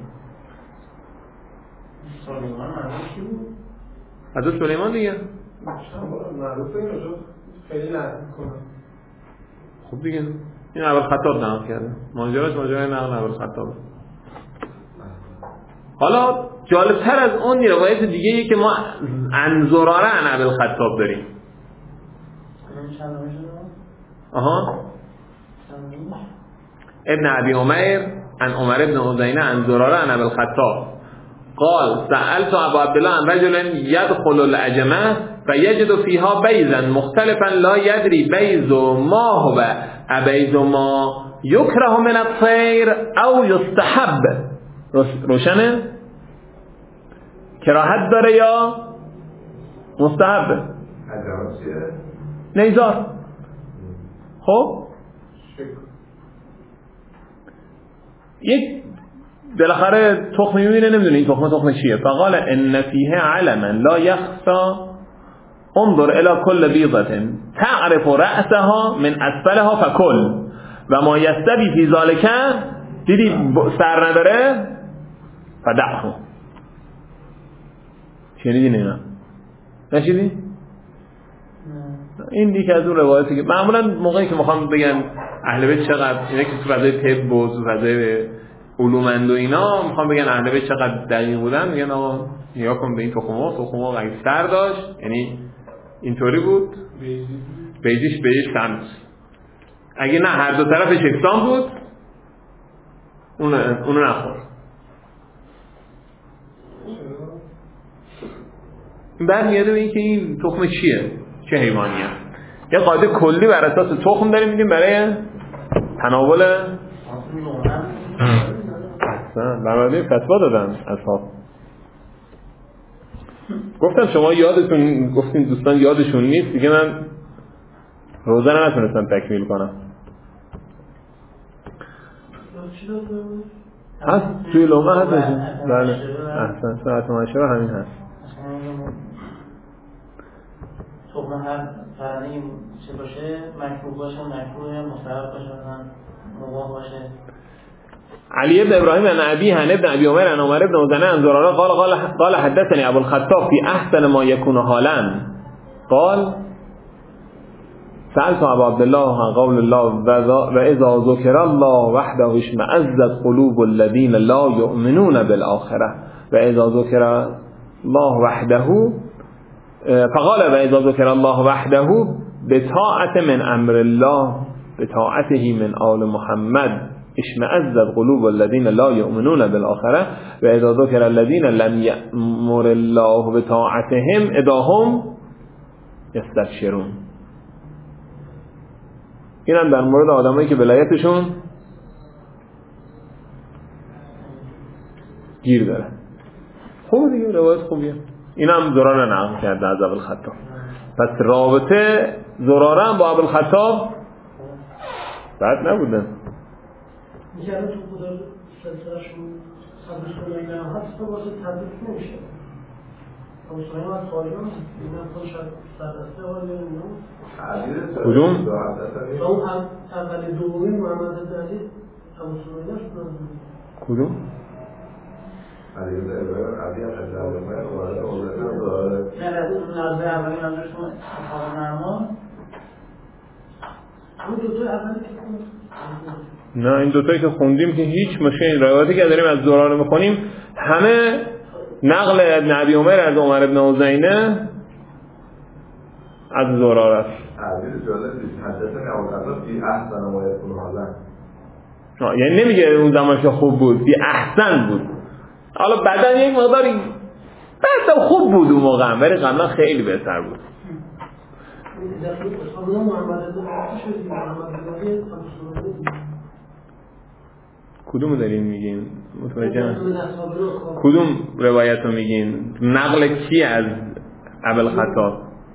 سلیمان معروف کی بود؟ حضرت سلیمان دیگه معروفه اینو شد خیلی لحظه کنم. خب دیگه این اول خطاب نقل کرده، ماجراش ماجرای نقل اول خطابه. حالا جالبتر از اون روایت دیگه ای که ما عن زراره عن ابی الخطاب داریم. آها ابن ابی عمیر عن عمر ابن عزینه عن زراره عن ابی الخطاب قال سألت ابا عبدالله عن رجل يدخل العجمه فيجد فيها بيزا مختلفا لا يدري بيز ما هو ابيز ما يكره من الطير او يستحب. روشنه؟ کراهت داره یا مستحبه؟ نیزار. خب یک بالاخره تخم میبینه نمیدونه این تخم تخم چیه. فقال ان فیه علما لا یخفى انظر الى كل بیضة تعرف رأسها من اسفلها فکل و ما یستوی فی ذلک، دیدی سر نداره فدعه. شنیدین اینا؟ نشیدی؟ این دیگه از اون روایتی که معمولا موقعی که میخوام بگن اهل بیت چقدر، اینا که تو فضای طب و تو فضای علوم و اینا میخوام بگن اهل بیت چقدر دقیق بودن، میگن آقا نگاه کن به این تخم‌ها، تخم‌ها اگه سر داشت یعنی اینطوری بود، بیجیش بیجیش سمت، اگه نه هر دو طرفش یکسان بود اون اونو نخور. بعد میاده به این که این تخم چیه، چه حیوانیه. یه قاعده کلی بر اساس تخم داریم میدیم برای تناول. احسن، برای فتوا دادن اصحاب. گفتم شما یادتون، گفتین دوستان یادشون نیست دیگه، من روزه رو نتونستم تکمیل کنم. هست توی لومه هست. بله احسن، ساعت معاشره همین هست. تخم هر فرنی چه باشه، مکروه باشه، مکروه مستحب باشه، مباح باشه. علی ابن ابراهیم عن ابی هن ابن ابی عمر عن عمر ابن عزینه عن زراره قال قال قال حدثني ابو الخطاب في احسن ما يكون حالا قال سألت ابا عبد الله عن قول الله و اذا ذكر الله وحده اشمئزت قلوب الذين لا يؤمنون بالآخرة و اذا ذكر الله وحده فقال و اذا ذكر الله وحده بطاعت من امر الله بطاعته من آل محمد اشمئزت قلوب الذين لا يؤمنون بالآخرة و اذا ذكر الذين لم يأمر الله بطاعتهم اذا هم يستبشرون. این هم در مورد آدمایی که ولایتشون گیر داره. خوب دیگه، روایت خوبیه. این هم زراره نقل کرده از ابوالخطاب. پس رابطه زراره هم با ابوالخطاب بد نبوده. میگه الان تو خدا سلسلهشون صدر سلیمان هم هست تو واسه تبلیغ نمیشه. ابو سلیمان از سالیان اینم خودش سر دسته حال نمیدونم کدوم؟ اون هم اول دومی محمد عزیز ابو سلیمان شد. کدوم؟ علی ابن ابراهیم علی ابن ابراهیم وارد اوضاع داره. نه نظر اولی نظرشون اصحاب نعمان اون دو تا اولی که نه این دوتایی که خوندیم که هیچ مشکلی، روایتی که داریم از زراره میخونیم همه نقل ابن ابی عمر از عمر ابن عزینه از زراره است. حدیث جالب نیست. حدثني ابو الخطاب في احسن ما يكون حالا. یعنی نمیگه اون زمان که خوب بود، بی احسن بود. حالا بعدن یک مقداری بعد خوب بود اون موقع، ولی قبلا خیلی بهتر بود. کدوم دارین میگین؟ متوجه کدوم روایت رو میگین؟ نقل کی از ابوالخطاب؟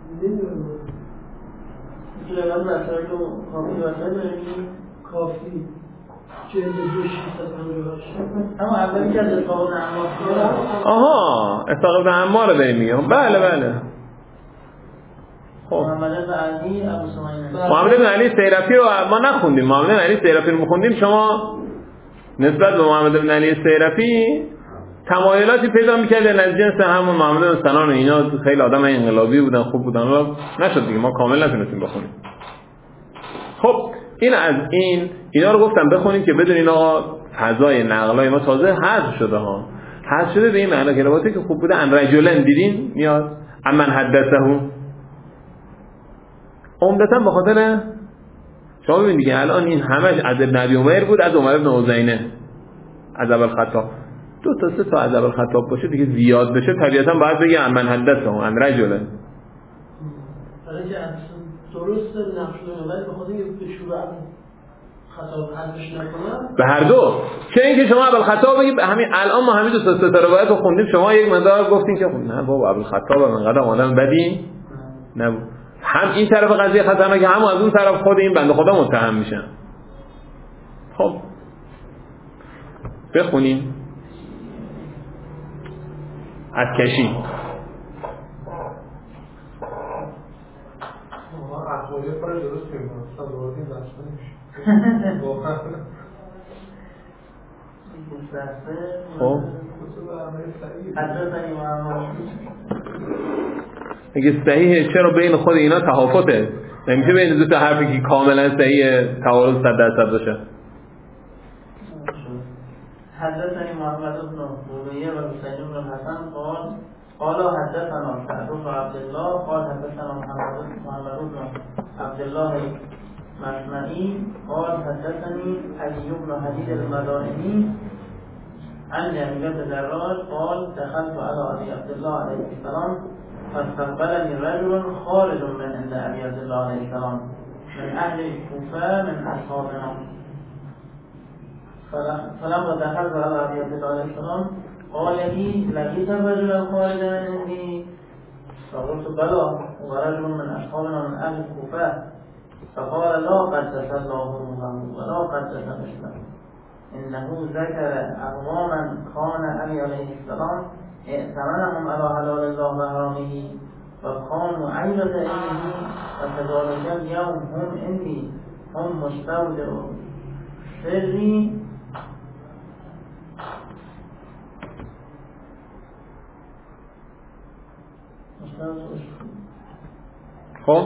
کافی جلد دو شیست پنجاه و هشت. اما اولی که از اسحاق بن عمار آها اسحاق بن عمار رو داریم میگم. بله بله. خب محمد بن علی ابو سمعین محمد بن علی سیرفی رو ما نخوندیم. محمد بن علی سیرفی رو میخوندیم. شما نسبت به محمد بن علی سیرفی تمایلاتی پیدا میکرد از جنس همون محمد بن سنان و اینا. خیلی آدم انقلابی بودن، خوب بودن. نشد دیگه، ما کامل نتونستیم بخونیم. خب این از این اینا رو گفتم بخونیم که بدونین آقا فضای نقلای ما تازه حذف شده ها. حذف شده به این معنی که روایتی که خوب بوده ان رجلن دیدین میاد امن حدثه. عمدتاً به خاطر شما ببینید دیگه الان این همش از ابن ابی عمر بود، از عمر بن عزینه، از ابوالخطاب. دو تا سه تا از ابوالخطاب باشه دیگه زیاد بشه طبیعتاً باید بگه امن حدثه ان رجلن. برای که درست نقش داره ولی بخاطر اینکه به شروع خطاب حذفش نکنم به هر دو. چه اینکه شما ابوالخطاب بگید همین الان ما همین دو تا تا روایت رو خوندیم، شما یک مقدار گفتین که نه بابا ابوالخطاب انقدر آدم بدی نبود. هم این طرف قضیه خطرناکه، هم از اون طرف خود این بنده خدا متهم میشن. خب بخونیم از کشی اخباری پر درست کنیم اصلا دوردیم داشته نمیشه واقعا. خب حدثنی محمد اگه صحیحه چرا بین خود اینا تفاوته؟ نمیشه بین دو تا حرفی که کاملا صحیحه تعارض صد درصد باشه. حدثني محمد بن بويه وحسين بن الحسن قال قال حدثنا سعد بن عبد الله قال حدثنا محمد محمد بن عبد الله المسمعي قال حدثني علي بن حديد المدائني عن جابر بن دراج قال دخلت على ابي عبد الله عليه السلام فاستقبلني رجل خارج من عند ابي عبد الله عليه السلام من اهل الكوفه من اصحابنا. فلما دخلت على ابي عبد الله عليه السلام قال لي لقيت رجلا خارجا عندي فقلت بلى ورجل من اصحابنا من اهل الكوفه فقال لا قدس الله روحه ولا قدس مثله انه ذكر اقواما كان ابي عليه السلام ائتمنهم على حلال الله وحرامه وكانوا عيبة علمه وكذلك اليوم هم عندي هم مستودع سري خب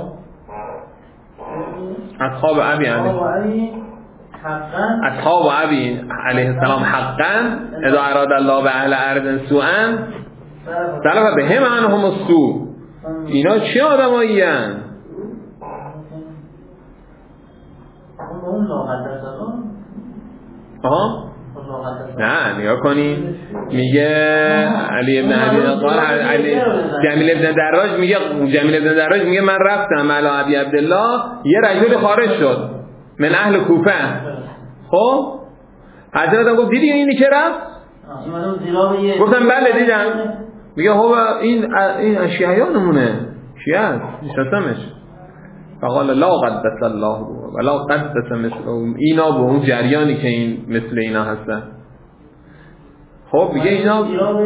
اصحاب ابی اصحاب ابی علیه السلام حقا اذا اراد الله به اهل ارض سوءا طلب بهم عنهم السوء. اینا چه آدمایی هستند؟ آها نه نگاه کنی میگه علی ابن علی قال علی جمیل ابن دراج میگه جمیل ابن دراج میگه من رفتم علی ابی عبدالله یه رجل خارج شد من اهل کوفه. خب حضرت گفت دیدی اینی که رفت؟ گفتم بله دیدم. میگه هو این این شیعیانمونه شیعه است میشناسمش. فقال لا قدس الله ولا قدس مثله. اینا به اون جریانی که این مثل اینا هستن. خب میگه اینا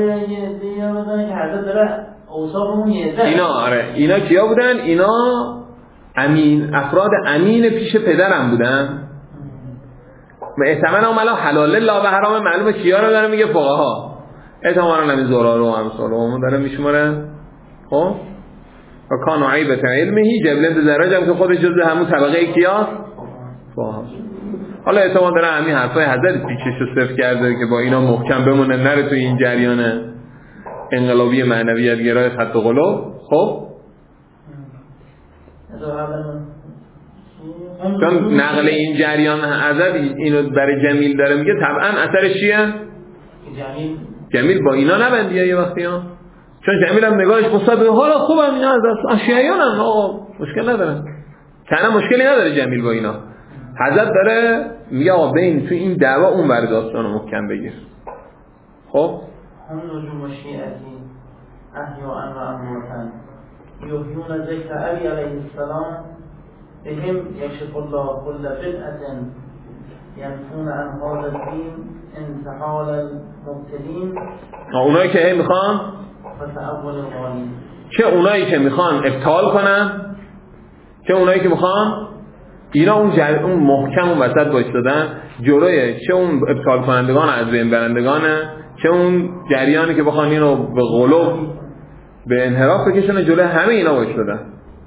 اینا آره اینا کیا بودن؟ اینا امین افراد امین پیش پدرم بودن و احتمالاً عملا حلال الله و حرام معلومه کیا رو داره میگه فقها. احتمالاً همین زرار و امثالهم داره میشماره. خب و کان عیبت علمهی جبلند دراج هم که خودش جزء همون طبقه کیاست فقها. حالا احتمال داره همین حرفای حضرت پیچش رو صرف کرده که با اینا محکم بمونه نره تو این جریان انقلابی معنویت گرای خط قلوب. خب چون نقل این جریان ازد اینو برای جمیل داره میگه طبعا اثرش چیه؟ جمیل جمیل با اینا نبندیه یه وقتی ها، چون جمیل هم نگاهش مصابه حالا خوبم اینا از اشیایان هم آقا مشکل ندارن، تنها مشکلی نداره جمیل با اینا. حضرت داره میگه آقا بین تو این دعوا اون بر داستان محکم بگیر. خب هم نجوم شیعتی احیاء و امواتن یحیون ذکر علی علیه السلام بهم یکشف الله کل بدعت ینفون عن هذا الدین انتحال المبتلین. اونایی که هی میخوان فتأول الغالین، چه اونایی که میخوان ابطال کنن چه اونایی که میخوان اینا اون جل... اون محکم اون وسط وایسادن جلوی چه اون ابطال کنندگان از بین برندگانه چه اون جریانی که بخوان اینو به غلو به انحراف بکشن جلوی همه اینا وایسادن.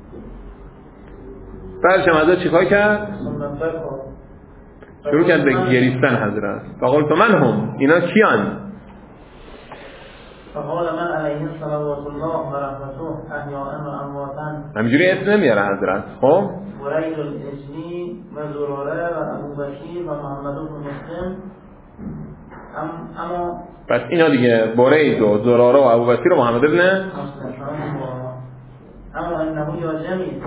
بعدش هم حضرت چیکار کرد؟ شروع کرد به گریستن حضرت. فقال تو من هم اینا کیان؟ فقال من علیه صلوات الله و رحمته احیاء و امواتن. همینجوری اسم نمیاره حضرت. خب برید الاجلی و زراره و ابو بکیر و محمد بن مسلم. ام اما پس اینا دیگه برید و زراره و ابو بکیر و محمد بن مسلم. اما انه یا جمیل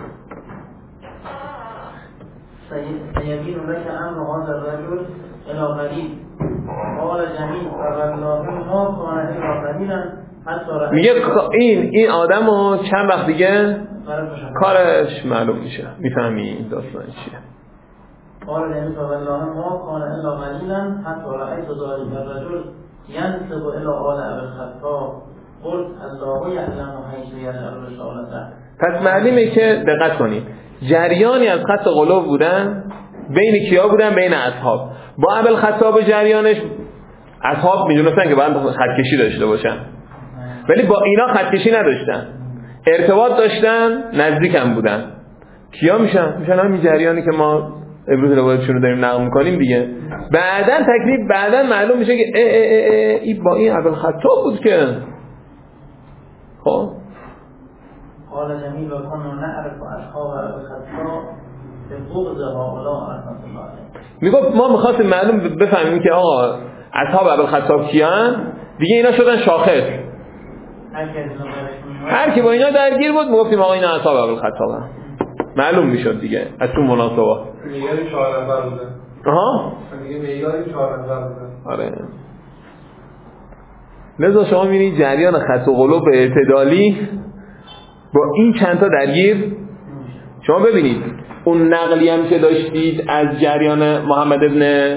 سیبین لك امر هذا الرجل الى قریب. قال جمیل فوالله ما کان الا قلیلا حتی رأیت. میگه این این آدمو چند وقت دیگه کارش معلوم میشه، میفهمی این داستان چیه. قال جمیل فوالله ما کان الا قلیلا حتی رأیت ذلك الرجل ينسب الى آل ابي الخطاب قلت الله يعلم حيث يجعل رسالته. پس معلومه که دقت کنید جریانی از خط غلو بودن بین کیا بودن؟ بین اصحاب. با ابوالخطاب جریانش اصحاب میدونستن که باید خط کشی داشته باشن ولی با اینا خط کشی نداشتن، ارتباط داشتن، نزدیکم بودن. کیا میشن؟ میشن همین جریانی که ما امروز روایتشون رو داریم نقل میکنیم دیگه. بعدن تکلیف بعدن معلوم میشه که اه اه اه اه ای با این ابوالخطاب بود که خب قال جمیل و کنو نعرف اصحاب ابوالخطاب به بغض هؤلاء رحمت الله علیه. میگفت ما میخواستیم معلوم بفهمیم که آقا اصحاب ابوالخطاب کیان دیگه. اینا شدن شاخص، هر کی با اینا درگیر بود میگفتیم آقا اینا اصحاب ابوالخطابن، معلوم میشد دیگه از اون مناسبات. میگن چهار نفر بودن. آها میگه میگن چهار نفر بودن. آره. لذا شما میبینید جریان خط و قلوب اعتدالی با این چند تا درگیر. شما ببینید اون نقلی هم که داشتید از جریان محمد ابن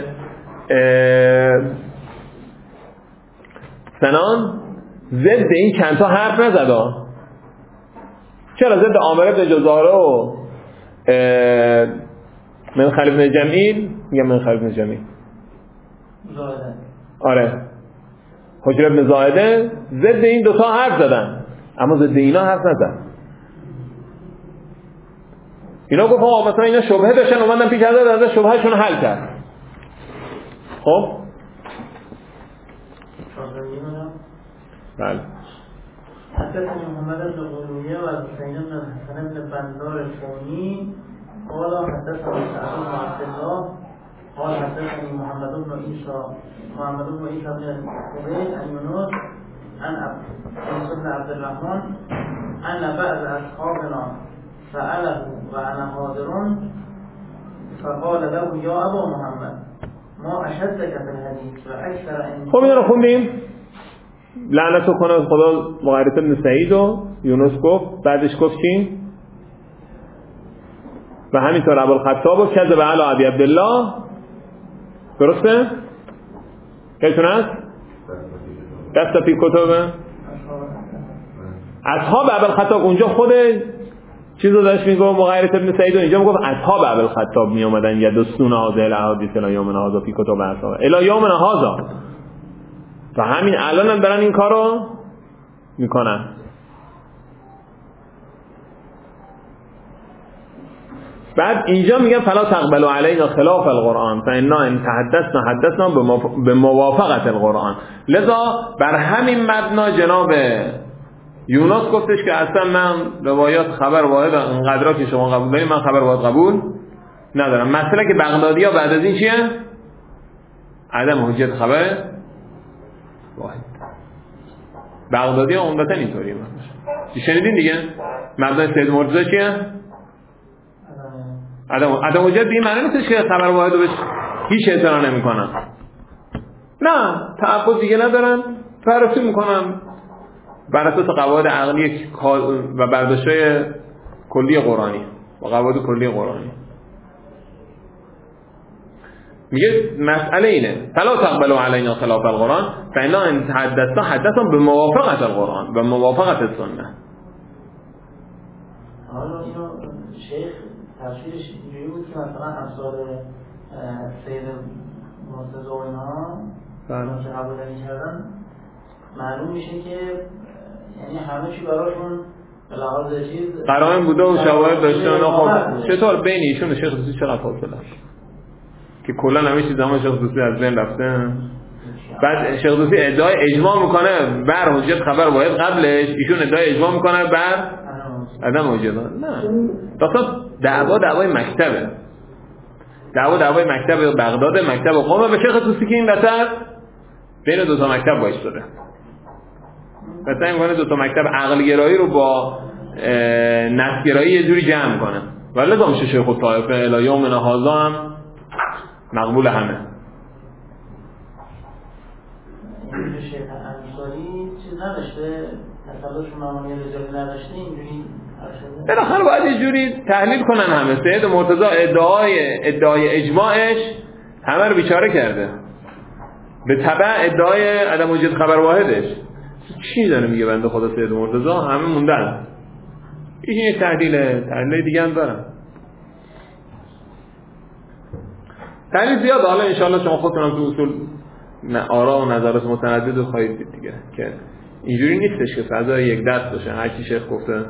سنان ضد این چند تا حرف نزد. چرا ضد عامر ابن جزاره و من خلیف بن جمیل میگم من خلیف بن جمیل زاهده آره حجر ابن زاهده ضد این دوتا حرف زدن اما ضد اینا حرف نزد. اینا گفت آقا مثلا اینا شبهه داشتن اومدن پیش حضرت ازش شبههشون حل کرد. خب بله. حدثني محمد بن غلوية وحسين بن الحسن بن بندار الفوني قال حدثنا سعد بن عبد الله قال حدثني محمد بن عيسى محمد بن عيسى بن الحبيب عن يونس عن عبد بن عبد الرحمن أن بعض أصحابنا سأله وأنا حاضر فقال له يا أبا محمد ما أشدك في الحديث وأكثر إن. خب اینا رو خوندیم. لعنتو کنه خدا مغیرت ابن سعید و یونس گفت بعدش گفت چی؟ و همینطور ابوالخطاب و کذب علی ابی عبدالله. درسته؟ کیتون هست؟ دست پی کتبه اصحاب ابوالخطاب. اونجا خود چیزو داشت میگفت مغیرت ابن سعید و اینجا میگفت اصحاب ابوالخطاب می اومدن یدسون هذه الاحادیث الی یومنا هذا فی کتب اصحاب الی یومنا هذا و همین الان هم دارن این کارو میکنن. بعد اینجا میگن فلا تقبلوا علینا خلاف القرآن فانا ان تحدثنا حدثنا به موافقت القرآن. لذا بر همین مبنا جناب یونس گفتش که اصلا من روایات خبر واحد انقدرا که شما قبول دارید من خبر واحد قبول ندارن. مسئله که بغدادی ها بعد از این چیه؟ عدم حجت خبر واحد. بغدادی ها عمدتا اینطوریه. شنیدین دیگه؟ مبنای سید مرتضی چیه؟ عدم عدم حجت به این معنی نیستش که خبر واحد رو بهش هیچ اعتنا نمی‌کنن. نه، تعبد دیگه ندارن، تعرفی میکنن بر اساس قواعد عقلی و برداشت‌های کلی قرآنی و قواعد کلی قرآنی. میگه مسئله اینه فلا تقبلوا علینا خلاف القرآن فإنا ان تحدثنا حدثنا بموافقت القرآن و موافقت السنه. حالا اینو شیخ تفسیرش اینجوری بود که مثلا امثال سید مرتضی و اینا که قبول نمی‌کردن معلوم میشه که یعنی همه چی براشون به لحاظ چیز قرائن بوده و شواهد داشتن. خب چطور بین ایشون و شیخ دوستی چقدر فاصله است که کلا همه چیز زمان شیخ دوستی از بین رفته. بعد شیخ دوستی ادعای اجماع میکنه بر حجت خبر واحد قبلش، ایشون ادعای اجماع میکنه بر عدم حجت. نه اصلا دعوا دعوای مکتبه، دعوا دعوای مکتب بغداد، مکتب قم و شیخ دوستی که این وسط بین دو تا مکتب وایساده. مثلا میگه دو تا مکتب عقل گرایی رو با نفس گرایی یه جوری جمع کنه. ولی لازم میشه شیخ الطائفه الی یومنا هذا هم مقبول همه. این شیخ انصاری چیز نداشته، تسلط مامانی رجالی نداشته، اینجوری بالاخره باید یه جوری تحلیل کنن همه. سید مرتضی ادعای ادعای اجماعش همه رو بیچاره کرده، به تبع ادعای عدم وجود خبر واحدش. چی داره میگه بنده خدا سید مرتضی؟ همه موندن. این یه تحلیل تحلیل دیگه هم دارن، تحلیل زیاد. حالا انشاءالله شما خودتون هم تو اصول آرا و نظرات متعدد رو خواهید دید دیگه که اینجوری نیستش که فضا یک دست باشه هر چی شیخ گفته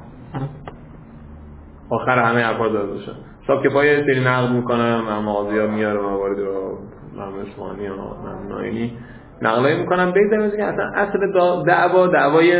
آخر همه حرفا داده باشه. صاحب که پای سری نقد میکنه، من مواضیع میاره موارد رو من اسمانی و من ناینی نقلای میکنم بیزم از که اصلا اصل دعوا دعوای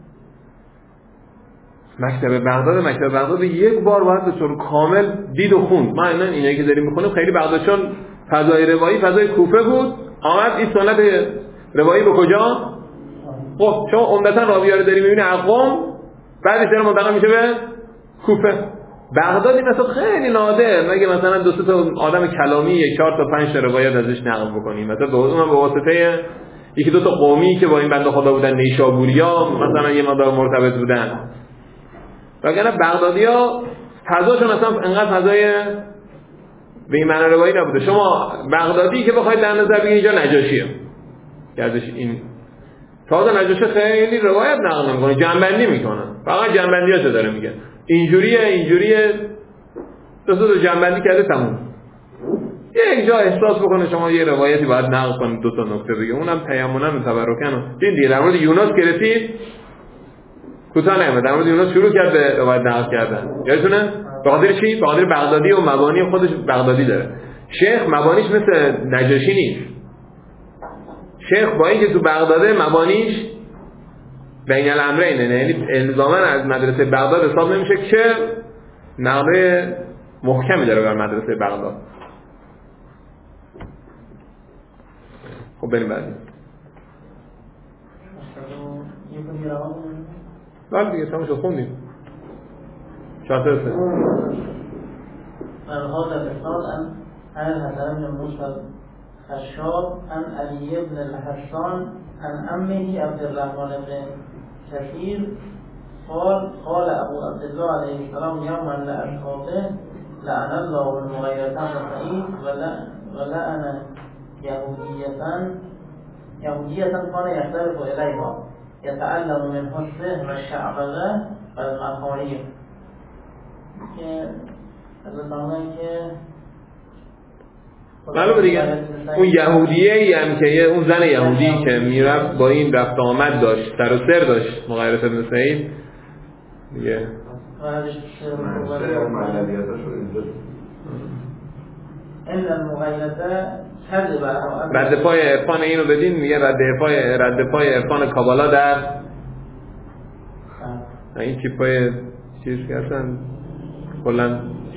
مکتب بغداد مکتب بغداد یک بار باید به طور کامل دید و خوند. ما اینا اینایی که داریم میخونیم خیلی بغداد چون فضای روایی فضای کوفه بود، آمد این سنت روایی به کجا؟ خب چون عمدتا راوی‌ها رو داریم میبینی اقوام، بعدش داره منتقل میشه به کوفه. بغداد این مثلا خیلی نادر، مگه مثلا دو سه تا آدم کلامی یک چهار تا پنج تا روایت ازش نقل بکنیم، مثلا به اونم به واسطه یکی دو تا قومی که با این بنده خدا بودن، نیشابوریا مثلا یه مقدار مرتبط بودن. وگرنه بغدادی‌ها فضاشون اصلا انقدر فضای به این معنی روایی نبوده. شما بغدادی که بخواید در نظر بگیرید اینجا نجاشیه، گردش این تازه نجاشی خیلی روایت نقل میکنه، جنبندی میکنه، فقط جنبندیاشو داره میگه اینجوریه اینجوریه، دو تا جنبندی کرده تموم. یک جا احساس بکنه شما یه روایتی باید نقل کنید، دو تا نکته بگه، اونم تیمنا و تبرکن. این دیگه در مورد یونس گرفتید کوتاه نمیاد، در مورد یونس شروع کرد به روایت نقل کردن. یادتونه؟ به خاطر چی؟ به خاطر بغدادی و مبانی خودش بغدادی داره. شیخ مبانیش مثل نجاشی نیست. شیخ با اینکه تو بغداده مبانیش بین الامرین، یعنی الزاما از مدرسه بغداد حساب نمیشه که نقل محکمی داره بر مدرسه بغداد. خب بریم بعدی. بله دیگه تمام شد، خوندیم. شاطر سه. من هذا الاسناد عن عن الحسن بن موسى خشاب عن علي بن الحسان عن عمه عبد الرحمن بن كثير قال قال ابو عبد الله عليه السلام يوما لاصحابه لعن الله المغيرة والسعيد ولعن يهودية يهودية كان يختلف إليها يتعلم من حسنه والشعبذة والمخاريق که از زمانی که معلومه دیگه اون یهودیه ای هم که اون زن یهودی که میرفت با این رفت آمد داشت، سر و سر داشت مغیرة بن سعید دیگه این المغیرة رد پای عرفان اینو بدین، میگه رد پای رد پای عرفان کابالا در این چی پای چیز که اصلا کلا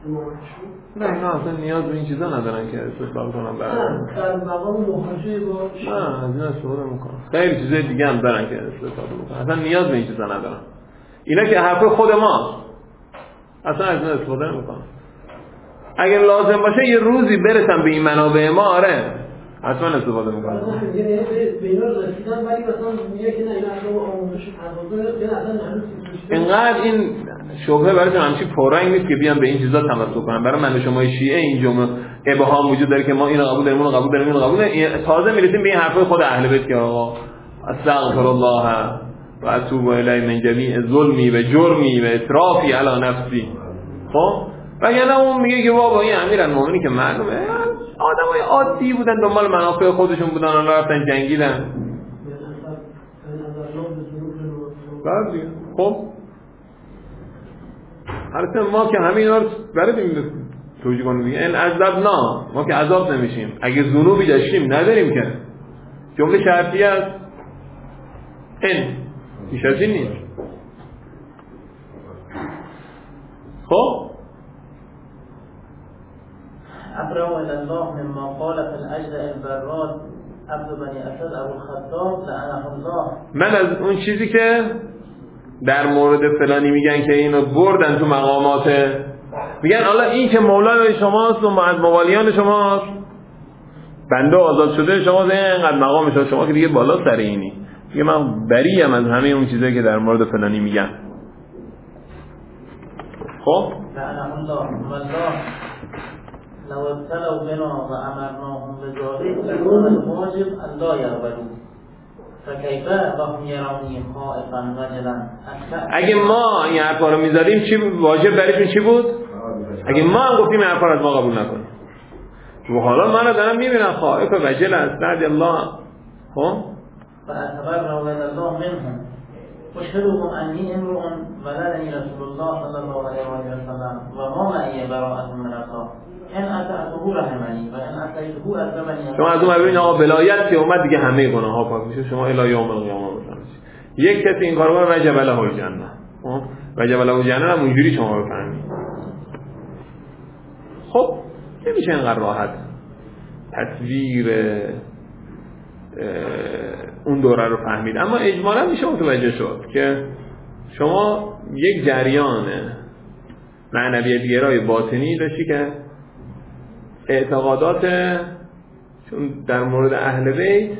نه نه اصلا نیاز به این چیزا ندارن که استفاده کنن برای در مقام مخاطبه با نه از این استفاده میکنن. خیلی چیزای دیگه هم دارن که استفاده میکنن، اصلا نیاز به این چیزا ندارن. اینا که حرف خود ماست، اصلا از این استفاده نمیکنن. اگر لازم باشه یه روزی برسن به این منابع ما، آره حتما استفاده میکنن. یعنی به اینا رسیدن ولی مثلا میگه که نه اینا اصلا آموزش پردازه نه، اصلا هنوز اینقدر این شبهه برایشون همچین پررنگ نیست که بیان به این چیزا تمسک کنن. برای من و شما شیعه این جمله ابهام وجود داره که ما اینو قبول داریم اونو قبول داریم اینو قبول داریم. تازه میرسیم به این حرفای خود اهل بیت که آقا استغفر الله و اتوب الیه من جمیع ظلمی و جرمی و اسرافی علی نفسی. خب وگرنه اون میگه که بابا این امیرالمومنین که معلومه آدمای عادی بودن، دنبال منافع خودشون بودن، اونها رفتن جنگیدن. بعد خب البته ما که همین رو برای توجیه کنیم دیگه، این عذابنا، ما که عذاب نمیشیم. اگه ذنوبی داشتیم نداریم که، جمله شرطی است این بیش از این نیست. خب ابرأ الى الله مما قال في الاجر البراد عبد بني اسد ابو الخطاب لعنه الله. من از اون چیزی که در مورد فلانی میگن که اینو بردن تو مقامات، میگن حالا این که مولای شماست و از موالیان شماست، بنده آزاد شده شماست، اینقدر مقام شما شما که دیگه بالا سر اینی، دیگه من بریم از همه اون چیزایی که در مورد فلانی میگن. خب لعنه الله والله لو ابتلوا بنا و امرناهم بذلك لكان الواجب ان لا يقبلوا فكيف وهم يروني خائفا وجلا. اگه ما این حرفا رو میذاریم چی واجب برایشون چی بود؟ اگه ما هم گفتیم این حرفا رو از ما قبول نکنیم، و حالا من دارم میبینم خائف وجل است رضی الله. خب فاتبرأ الى الله منهم اشهدكم انی امرؤ ولدنی رسول الله صلی الله علیه و سلم و ما معی براءة من الله ان اطعته رحمنی و ان عصیته عذبنی. شما از اون ببین آقا ولایت که اومد دیگه همه گناه ها پاک میشه، شما الی یوم القیامه مثلا یک کسی این کارو کنه وجب له الجنه، وجب له الجنه هم اونجوری شما رو فهمید. خب نمیشه اینقدر راحت تصویر اون دوره رو فهمید، اما اجمالا میشه متوجه شد که شما یک جریان معنویت گرای باطنی داشتی که اعتقادات چون در مورد اهل بیت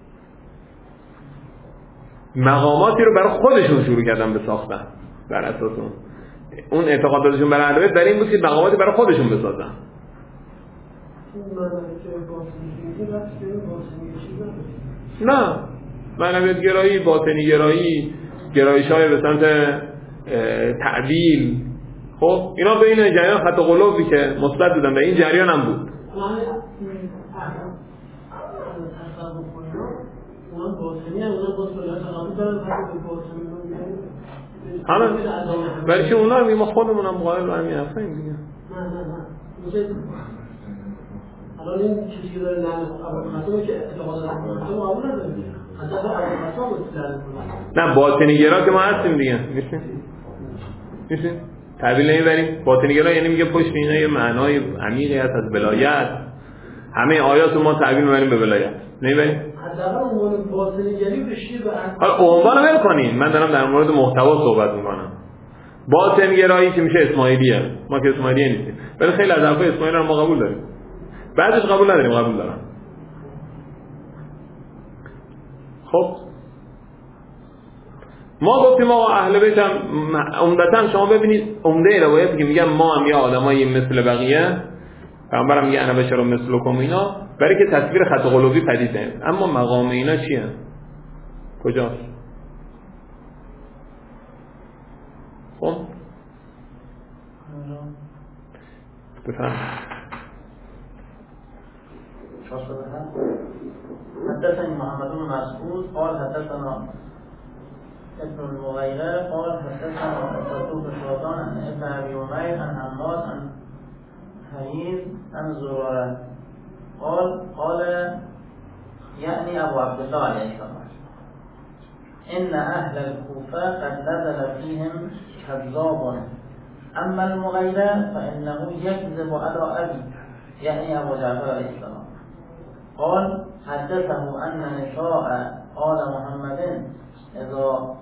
مقاماتی رو برای خودشون شروع کردن به ساختن، بر اساس اون اون اعتقاداتشون برای اهل بیت برای این بود که مقاماتی برای خودشون بسازن. نه معنویت گرایی، باطنی گرایی، گرایش های به سمت تعدیل، خب اینا به این جریان خط قلوبی که مثبت بودن به این جریان هم بود. همه ولی که اونا هم ما خودمون هم قائل به همین حرفا این دیگه. نه نه نه الان این چیزی که داره لعنت ابوالقاسم که اعتقاد ابوالقاسم قبول نداره، حتی ابوالقاسم لعنت. نه باطنی گرا که ما هستیم دیگه، میشه میشه تعبیر نمیبریم. باطنی گرا یعنی میگه پشت اینا یه معنای عمیقی هست از ولایت، همه آیات ما تعبیر میبریم به ولایت نمیبریم. حداقل عنوان باطنی گری بشه به حالا عنوانو ول کنین، من دارم در مورد محتوا صحبت میکنم. باطن گرایی که میشه اسماعیلیه، ما که اسماعیلیه نیستیم، ولی خیلی از حرفای اسماعیلی رو ما قبول داریم، بعدش قبول نداریم، قبول دارم. خب ما گفتیم آقا اهل بیت هم عمدتاً شما ببینید عمده روایتی که میگن ما هم یا آدمایی مثل بقیه، پیامبرم میگه انا بشر مثلکم اینا، برای که تصویر خط قلوبی پدید نیاد. اما مقام اینا چیه؟ کجاست؟ خب بفهم حدثني محمد بن مسعود قال حدثنا ابن المغيرة قال حدثنا أسطوط الشيطان عن ابن أبي عمير عن عماد عن حريز عن زرارة قال قال يعني أبو عبد الله عليه السلام إن أهل الكوفة قد نزل فيهم كذاب اما المغیره فانه یکذب علی ابی یعنی ابو جعفر علیه السلام قال حدثه ان نساء آل محمد اذا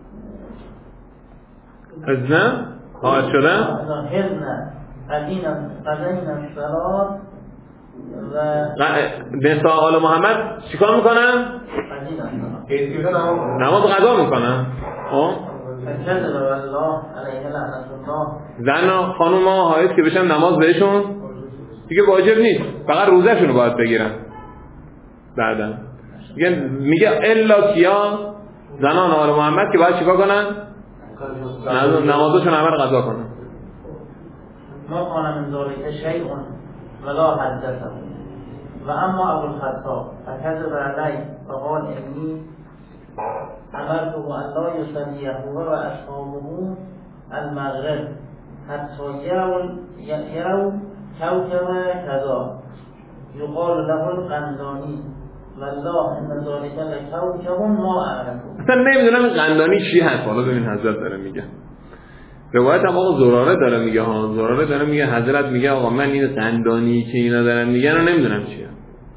ازنا خواهد شدن اذا هرن قدینا قدینا الصلاة و نساء آل محمد چیکار میکنن؟ قدینا نماز قضا میکنن. فکذب الله علیه لعنت الله. زن خانوم ها حایض که بشن نماز بهشون دیگه واجب نیست، فقط روزه شونو باید بگیرن. بعدا میگه میگه الا کیا زنان آل محمد که باید چیکار کنن؟ نمازشون عمل قضا کنن. ما کان من ذلک شیء ولا حدثه و اما ابو الخطاب فکذب علی فقال انی امرته ان لا یصلی هو و اصحابه المغرب حتی یروا یروا کوكب کذا یقال له القندانی والله ان ذلك لکوكب ما اعرفه. اصلا نمیدونم قندانی چی هست. حالا ببین حضرت داره میگه، روایت هم آقا زراره داره میگه ها، زراره داره میگه حضرت میگه آقا من این قندانی که اینا دارن میگن رو نمیدونم چیه.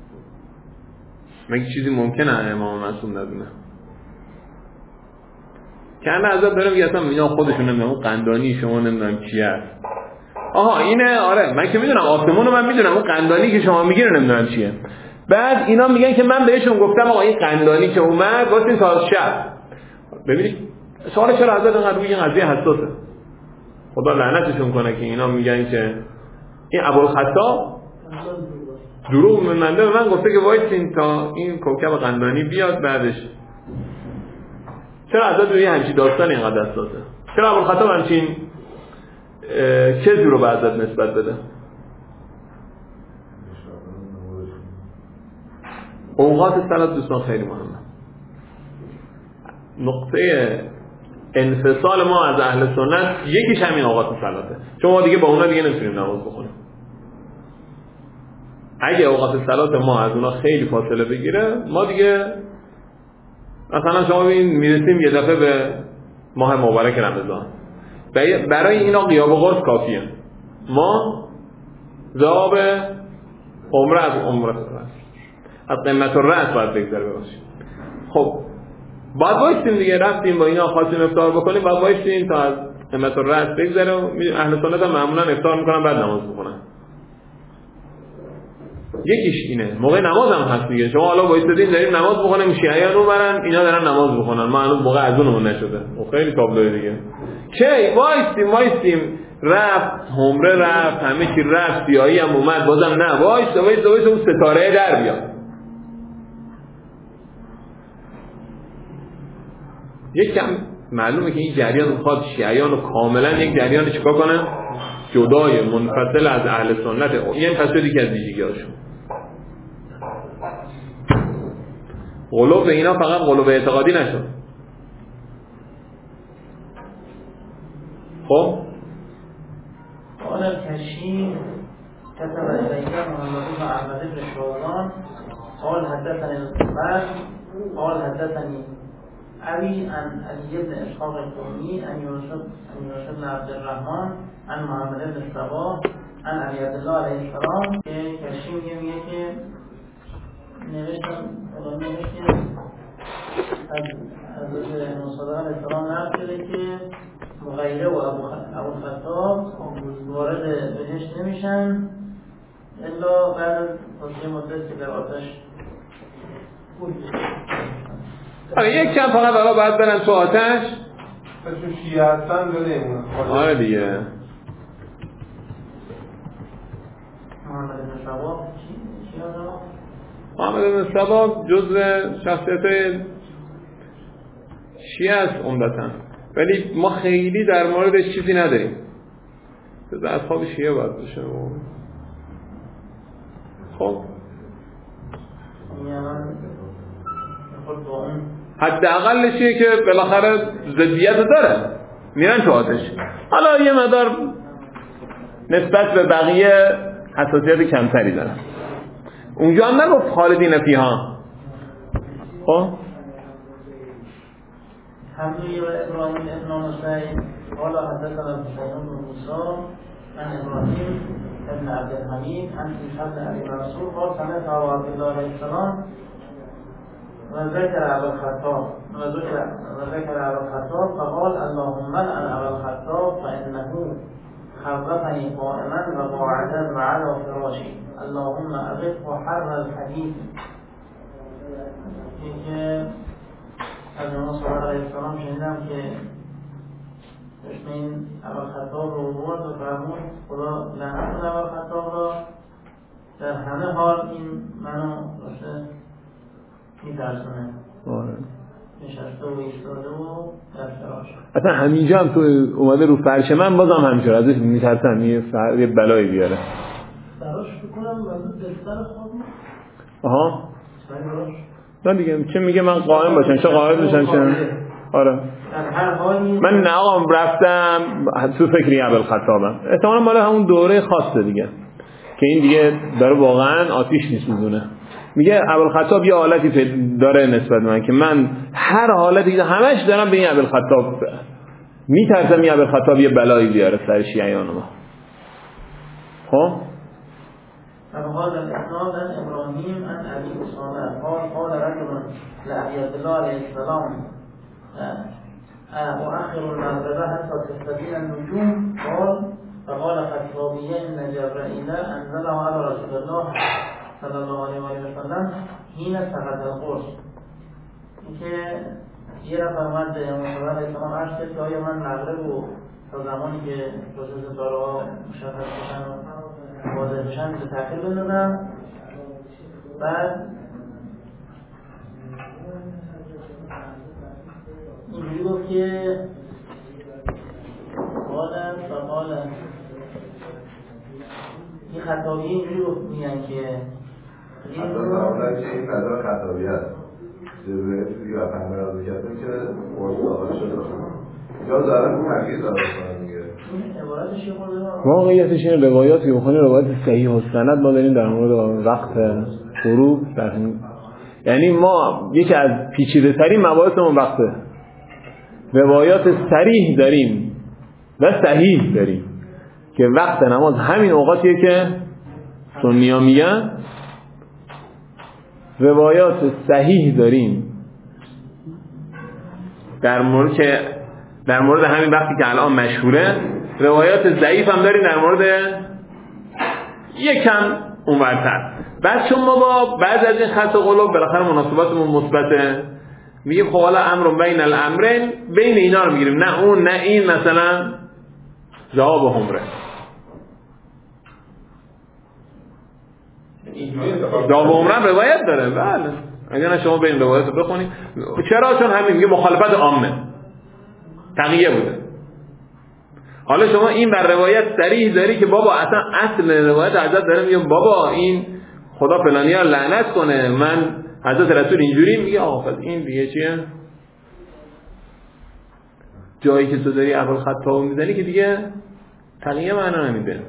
مگه چیزی ممکنه امام معصوم ندونه؟ که الان حضرت داره میگه اصلا اینا خودشون نمیدونم اون قندانی شما نمیدونم چی هست. آها اینه، آره من که میدونم آسمون رو من میدونم، اون قندانی که شما میگین نمیدونم چیه. بعد اینا میگن که من بهشون گفتم آقا این قندانی که اومد واسه تا شب. ببینید سوال چرا حضرت انقدر روی این قضیه حساسه؟ خدا لعنتشون کنه که اینا میگن که این ابوالخطاب دروغ منده به من گفته که وایسین تا این کوكب قندانی بیاد بعدش. چرا حضرت روی همچین داستان اینقدر حساسه؟ چرا ابوالخطاب همچین چیزی رو به حضرت نسبت بده؟ اوقات صلات دوستان خیلی مهمه. نقطه انفصال ما از اهل سنت یکیش همین اوقات صلاته، چون ما دیگه با اونا دیگه نمیتونیم نماز بخونیم. اگه اوقات صلات ما از اونا خیلی فاصله بگیره ما دیگه مثلا شما ببین میرسیم یه دفعه به ماه مبارک رمضان، برای اینا غیاب قرص کافیه. ما ذهاب عمره از عمره از قمت الرأس باید بگذره باشیم. خب باید بایستیم دیگه، رفتیم با اینا خواستیم افطار بکنیم، باید بایستیم تا از قمت الرأس بگذره. اهل سنت هم معمولا افطار میکنن بعد نماز بخونن. یکیش اینه، موقع نماز هم هست دیگه. شما حالا وایسادین داریم نماز بخونیم، شیعیان رو برن اینا دارن نماز بخونن، ما هنوز موقع اذانمون نشده. و خیلی تابلوه دیگه. کی وایستیم وایستیم رفت عمره رفت همه چی رفت، سیاهی هم اومد بازم نه، وایس وایس وایس اون ستاره در بیاد. یکم معلومه که این جریان میخواد شیعیان رو کاملا یک جریان چیکار کنه؟ جدای منفصل از اهل سنت. این تصویری که از ویژگی‌هاشون غلو به اینا فقط غلو به اعتقادی نشد. خب قال الكشي كتب إليك محمد بن أحمد بن شوزان قال حدثني البخاري قال حدثني أبي عن علي بن إسحاق القومي عن يوسف عن يوسف بن عبد الرحمن عن محمد بن الصباح عن علي عبد الله عليه السلام که کشی میگه که نوشتم خدا نوشتم از حضرت موسی علیه السلام نقل شده که مغیره و ابوالخطاب وارد بهشت نمیشن الا بعد از یه مدت که در آتش بود. آره یک چند فقط حالا باید برن تو آتش چون شیعه هستن جا نمونه. آره دیگه. محمد بن صباح چی آدم؟ محمد بن صباح جزو شخصیت شیعه است عمدتاً، ولی ما خیلی در موردش چیزی نداریم. جزو اصحاب شیعه باید باشه. خب حداقلش اینه که بالاخره ضدیت داره، میرن تو آتش. حالا یه مقدار نسبت به بقیه حساسیت کمتری دارن. اونجا هم نگفت خالدین فیها. خب حمدی و ابراهیم ابن حسین قال حدثنا حسين بن موسى عن ابراهيم بن عبد الحميد عن سعد بن ابي منصور قال سمعت ابا عبد الله عليه السلام وذكر ابا الخطاب وذكر وذكر ابا الخطاب فقال اللهم لعن ابا الخطاب فانه خوفني قائما وقاعدا وعلى فراشي اللهم اغثه حر الحديث. اینکه از امام صلی الله علیه السلام شنیدم که اسم این ابوالخطاب رو آورد و فرمود خدا لعنت کنه ابوالخطاب را، در همه حال این منو واسه میترسونه نشسته و ایستاده و در فراش. اصلا همینجا هم تو اومده رو فرش من بازم همینجور ازش میترسم یه فر... یه بلایی بیاره. فراش بکنم منظور بستر خواب نیست؟ آها نه دیگه چه میگه من قائم باشم چه قائم باشم چه آره من نه آقا رفتم تو فکری ابوالخطابم احتمالاً مال همون دوره خاصه دیگه که این دیگه داره واقعا آتیش میسوزونه. میگه ابوالخطاب یه حالتی داره نسبت من که من هر حالتی همش دارم به این ابوالخطاب میترسم این ابوالخطاب یه بلایی بیاره سر شیعیان ما. خب فقال الاسناد عن ابراهيم عن ابي اسامه قال قال رجل لابي عبد الله عليه السلام اؤخر المغرب حتى تستبين النجوم قال فقال خطابيه ان جبرائيل انزله على رسول الله صلی الله علیه و سلم حين سقط القرص. اینکه یه نفر اومد به امام صلی الله علیه و سلم عرض کرد که آیا من مغرب رو تا زمانی که پروسس ستاره‌ها مشخص بشن و واضح بشن به تأخیر بندازم. بعد اینجوری گفت که قالم فقالم این خطابی اینجوری گفت میگن که حتی فرمودن که این فضا خطابی هست جبرئیل دیگه فهمه را بکردن که قرص آقا شده یا دارن تغییر داره کنن دیگه واقعیتش این روایاتی که بخونی روایت صحیح و سند ما داریم در مورد وقت غروب در همین، یعنی ما یکی از پیچیده ترین مباحثمون وقته، روایات صریح داریم و صحیح داریم که وقت نماز همین اوقاتیه که سنی‌ها میگن، روایات صحیح داریم در مورد که در مورد همین وقتی که الان مشهوره، روایات ضعیف هم داریم در مورد یکم اونورتر. بعد چون ما با بعضی از این خط قلوب بالاخره مناسباتمون مثبته، میگیم خب حالا امر بین الامرین، بین اینا رو میگیریم، نه اون نه این، مثلا جواب همره جواب همره روایت داره. بله اگر شما بین روایت رو بخونید، چرا؟ چون همین میگه مخالفت عامه تقیه بوده. حالا شما این بر روایت صریح داری که بابا اصلا اصل روایت حضرت داره میگه بابا این خدا فلانی ها لعنت کنه، من حضرت رسول اینجوری میگه، آقا این دیگه چیه؟ جایی که تو داری ابوالخطاب میزنی که دیگه تقیه معنا نمیده.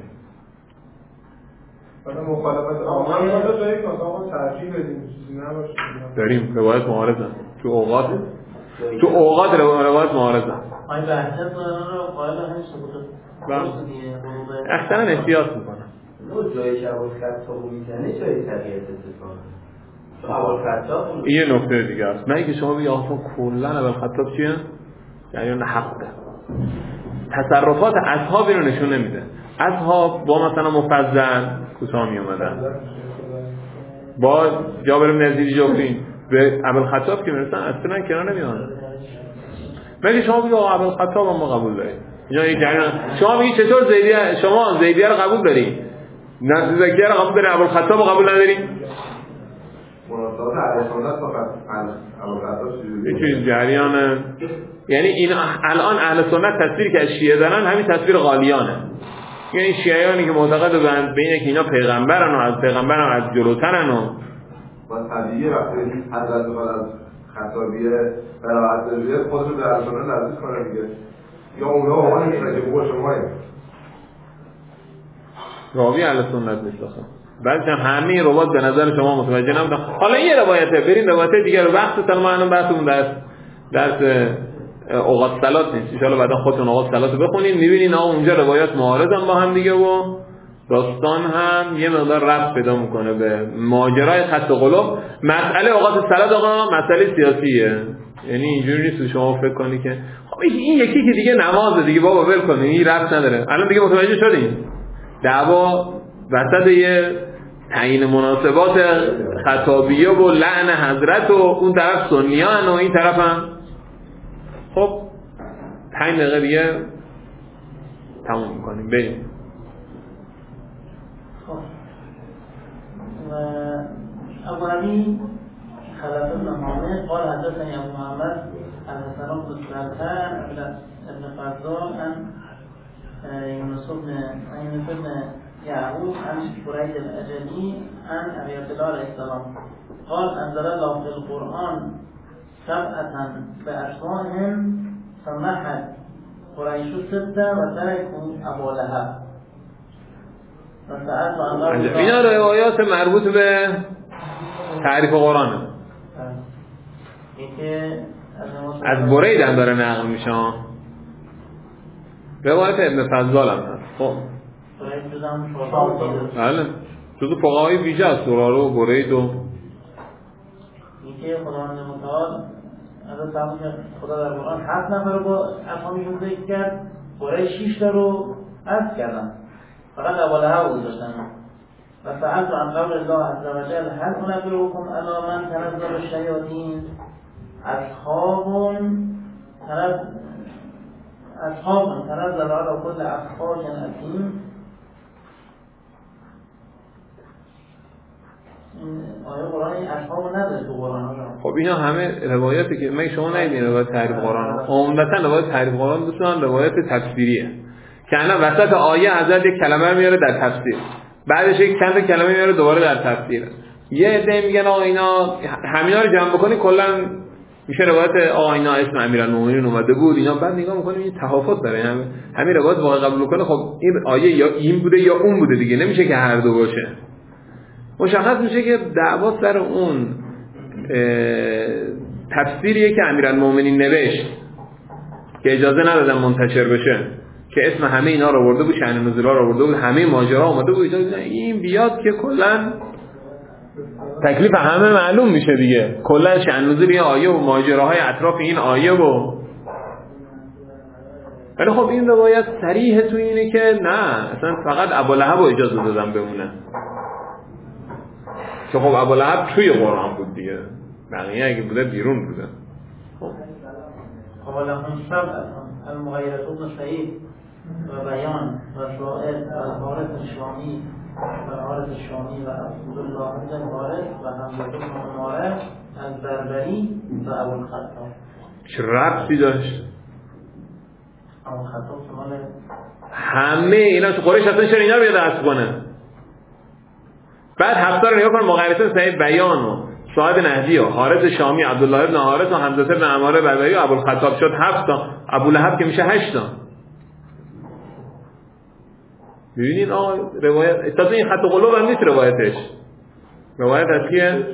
مثلا مخالفت عامه حالا جایی که مثلا ترجیح بدیم چیزی نباشه، داریم روایت معارضه تو اوقات تو اوقات روایت معارضه. آی بحثت رو قائل همین ثبوت درست دیگه اصلا احتیاط میکنه. اون جایی که ابوالخطاب میزنه جایی تغییر اتفاقه. ابوالخطاب یه نکته دیگه است، نه اینکه شما بگید آقا کلا ابوالخطاب چیه؟ یعنی نه حق ده. تصرفات اصحاب اینو نشون نمیده. اصحاب با مثلا مفضل کوتاه می اومدن، با جابر بن یزید جوفی به ابوالخطاب که میرسن اصلا کنار نمیان. ولی شما بگید آقا ابوالخطاب ما قبول داریم. یا یک جریان شما میگید چطور زیدیه، شما زیدیه رو قبول دارید، نزدیکیه رو قبول دارید، ابوالخطاب رو قبول ندارید؟ مناسبات اهل سنت فقط ابوالخطاب چجوریه؟ چه جریان؟ یعنی این الان اهل سنت تصویری که از شیعه دارن همین تصویر غالیانه، یعنی شیعیانی که معتقد بودن به اینه که اینا پیغمبرن و از پیغمبرن از جلوترن و با طبیعیه وقتی حضرت بخواد از خطابیه براعت بزید خودشو به اهل سنت نزدیک کنه دیگه، یا اونا واقعا نیستن که بگو شماییم راوی اهل سنت نیست آخه. بعدش هم همه روایت به نظر شما متوجه نبودن. حالا یه روایته، بریم روایت دیگه رو وقت سلام الان بحثمون درس درس اوقات صلات نیست. ان شاء الله بعدا خودتون اوقات صلات رو بخونین میبینین آقا اونجا روایات معارضن با هم دیگه و داستان هم یه مقدار ربط پیدا میکنه به ماجرای خط و قلوب. مسئله اوقات صلات آقا مسئله سیاسیه، یعنی اینجوری نیست شما فکر کنی که خب این یکی که دیگه نمازه دیگه بابا ول کنین این ربط نداره. الان دیگه متوجه شدین دعوا وسط یه تعیین مناسبات خطابیه و لعن حضرت و اون طرف سنیان و این طرف هم خب پنج دقیقه دیگه تموم میکنیم بریم. ابو علی خلف بن حامد قال حدثني ابو محمد عن حسن بن سلطان ابن فضال عن يونس بن يونس بن يعقوب عن بريد الاجلي عن ابي عبد الله عليه السلام قال انزل الله في القران سبعه باشواهم سمحت قريش سته وتركوا ابو لهب. اینا روایات مربوط به تعریف قرآنه. از برید هم داره نقل میشه. روایت ابن فضال هم هست. خب بله جزو فقهای ویژه از سراره و برید و اینکه خداوند متعال از تمام خدا در قرآن هفت نفر رو با اسامیشون ذکر کرد، برای شش تا رو حذف کردن فقط ابو لهب گذاشتن. و سألت عن قول الله عز وجل هل انبئكم علی من تنزل الشیاطین اصحاب تنزل اصحاب تنزل علی كل افاک اثیم. آیه قرآن این اصحاب نداره تو قرآن. خب اینا همه روایاتی که من شما ندیدین روایت تعریف قرآن. عمدتاً روایت تعریف قرآن دوستان روایت تفسیریه که الان وسط آیه حضرت یک کلمه میاره در تفسیر، بعدش یک چند کلمه میاره دوباره در تفسیر. یه عده میگن آقا اینا همینا رو جمع بکنی کلا میشه روایت آقا اینا اسم امیرالمومنین اومده بود اینا. بعد نگاه میکنیم این تفاوت داره، همین همین روایت واقعا قبول کنه. خب این آیه یا این بوده یا اون بوده دیگه، نمیشه که هر دو باشه. مشخص میشه که دعوا سر اون تفسیریه که امیرالمومنین نوشت که اجازه ندادن منتشر بشه، که اسم همه اینا رو آورده بود، شأن نزولا رو آورده بود، همه ماجرا اومده بود. این بیاد که کلا تکلیف همه معلوم میشه دیگه، کلا شأن نزول این آیه و ماجراهای اطراف این آیه و ولی خب این روایت صریح تو اینه که نه اصلا فقط ابو لهب رو اجازه دادن بمونه، که خب ابو لهب توی قرآن بود دیگه، بقیه اگه بوده بیرون بوده. قال لهم سبعة المغيرة بن سعيد وبيان وشائر والحارث الشامي والحارث الشامي وعبد الله بن الحارث وحمزة بن عمارة البربري وابو الخطاب. چه ربطی داشت؟ ابو الخطاب شمال همه اینا تو قریش اصلا چرا اینا رو بیاد حذف کنه؟ بعد هفتا رو نگاه کن، مغیرة بن سعید بیان و صاحب نهجی و حارث شامی عبدالله ابن حارث و حمزه ابن عماره بربری و ابو الخطاب شد هفت تا. ابو لهب که میشه هشت تا. ببینید آقا روایت اصلا این خط و قلوب هم نیست روایتش. روایت از کیه؟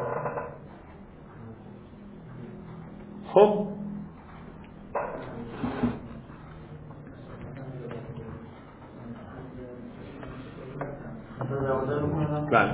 خب بله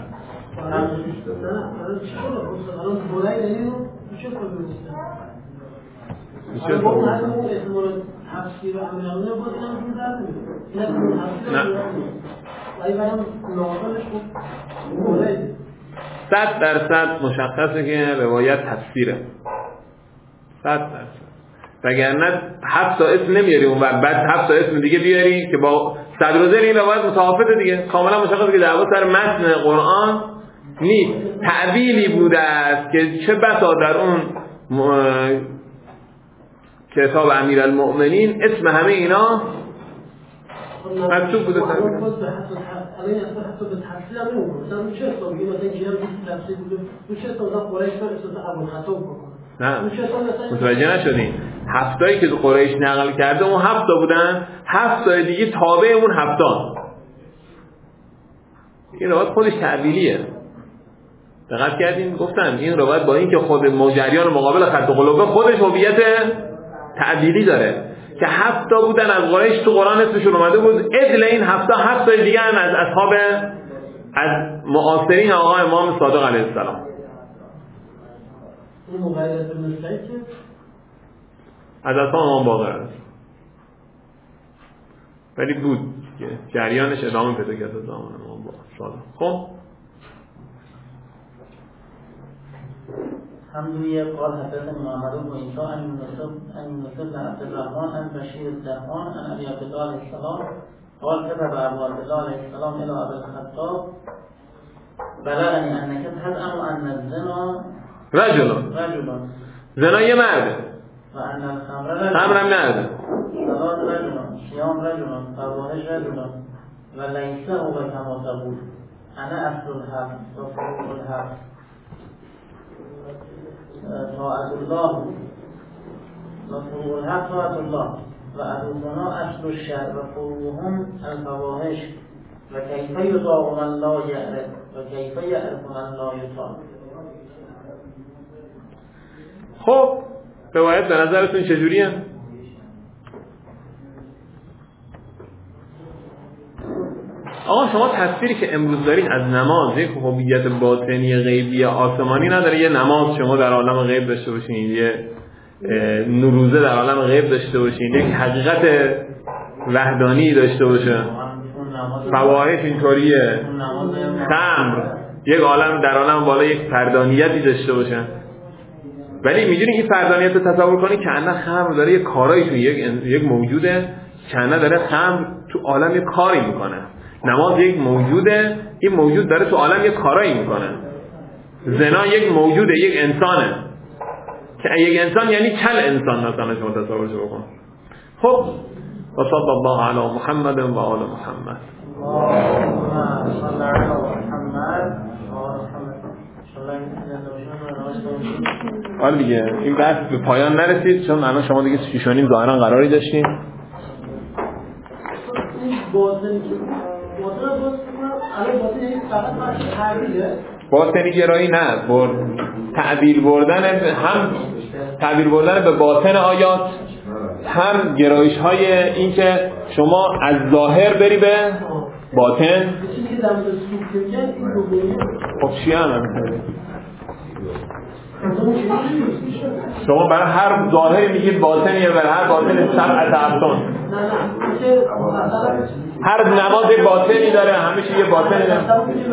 صد درصد مشخصه که روایت تفسیره، صد درصد. وگرنه هفت تا اسم نمیاری اون وقت بعد هفت تا اسم دیگه بیاری که با صدر این روایت متفاوته دیگه. کاملا مشخصه که دعوا سر متن قرآن نیست، تعبیلی بوده است که چه بسا در اون م... کتاب امیرالمؤمنین اسم همه اینا مکتوب بوده. نه متوجه نشدین، هفتایی که قریش نقل کرده اون هفتا بودن، هفتای دیگه تابع اون هفتا. این روایت خودش تعبیریه. دقت کردین گفتم این روایت با این که خود مجریان مقابل خط و قلوب خودش هویت تعبیری داره که هفت تا بودن از قریش، تو قرآن اسمشون اومده بود ادل این هفت تا هفت تا دیگه هم از اصحاب از معاصرین آقا امام صادق علیه السلام. اون مغیرت ابن سعید که از اصحاب امام باقر است، ولی بود که جریانش ادامه پیدا کرد از زمان امام باقر. خب حمدویه قال حدثنا محمد بن عيسى عن يوسف عن يوسف بن عبد الرحمن عن بشير الدهقان عن ابي عبد الله عليه السلام قال كتب ابو عبد الله عليه السلام الى ابي الخطاب بلغني انك تزعم ان الزنا رجل رجل زنا یه مرده وان الخمر رجل خمرم مرده صلاة رجل صيام رجل فواحش رجل وليس هو كما تقول انا اصل الحق وفروع الحق طاعت الله و فروع الحق طاعت الله و عدونا اصل الشر و فروعهم الفواحش و کیف یطاع من لا یعرف و کیف یعرف من لا یطاع. خب روایت به نظرتون چجوریه؟ آقا شما تصویری که امروز دارید از نماز یک هویت باطنی غیبی آسمانی نداره. یه نماز شما در عالم غیب داشته باشین، یه نوروزه در عالم غیب داشته باشین، یک حقیقت وحدانی داشته باشه. فواحش اینطوریه، خمر یک عالم در عالم بالا یک فردانیتی داشته باشه. ولی میدونی این فردانیت رو تصور کنی که انه خمر داره یک کارایی تو یک یک موجوده که انه داره خمر تو عالم یک کاری میکنه. نماز یک موجوده، این موجود داره تو عالم یک کارایی میکنه. زنا یک موجوده، یک انسانه که یک انسان یعنی چند انسان مثلا شما تصورش بکن. خب و صلی الله علی محمد و آل محمد. حالا دیگه این بحث به پایان نرسید چون الان شما دیگه شیش و نیم ظاهرا قراری داشتیم. باطنی گرایی نه، بر تعبیر بردن، هم تعبیر بردن به باطن آیات، هم گرایش های این که شما از ظاهر بری به باطن. خب چی هم شما برای هر ظاهری میگید باطنیه، برای هر باطن سبعت ابطن. هر نماز باطنی داره، همیشه یه باطنی داره.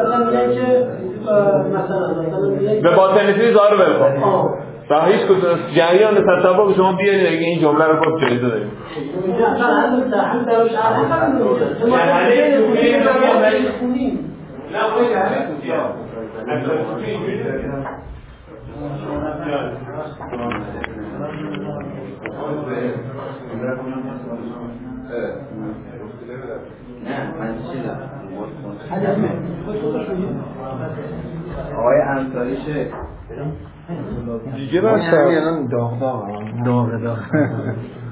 به باطن نسبی ظاهر برکن و هیچ کدوم جریان تصور شما بیارید اگه این جمله رو خود جایزه دارید. آقای انصاری شیخ دیگه بس داغ داغ داغ داغ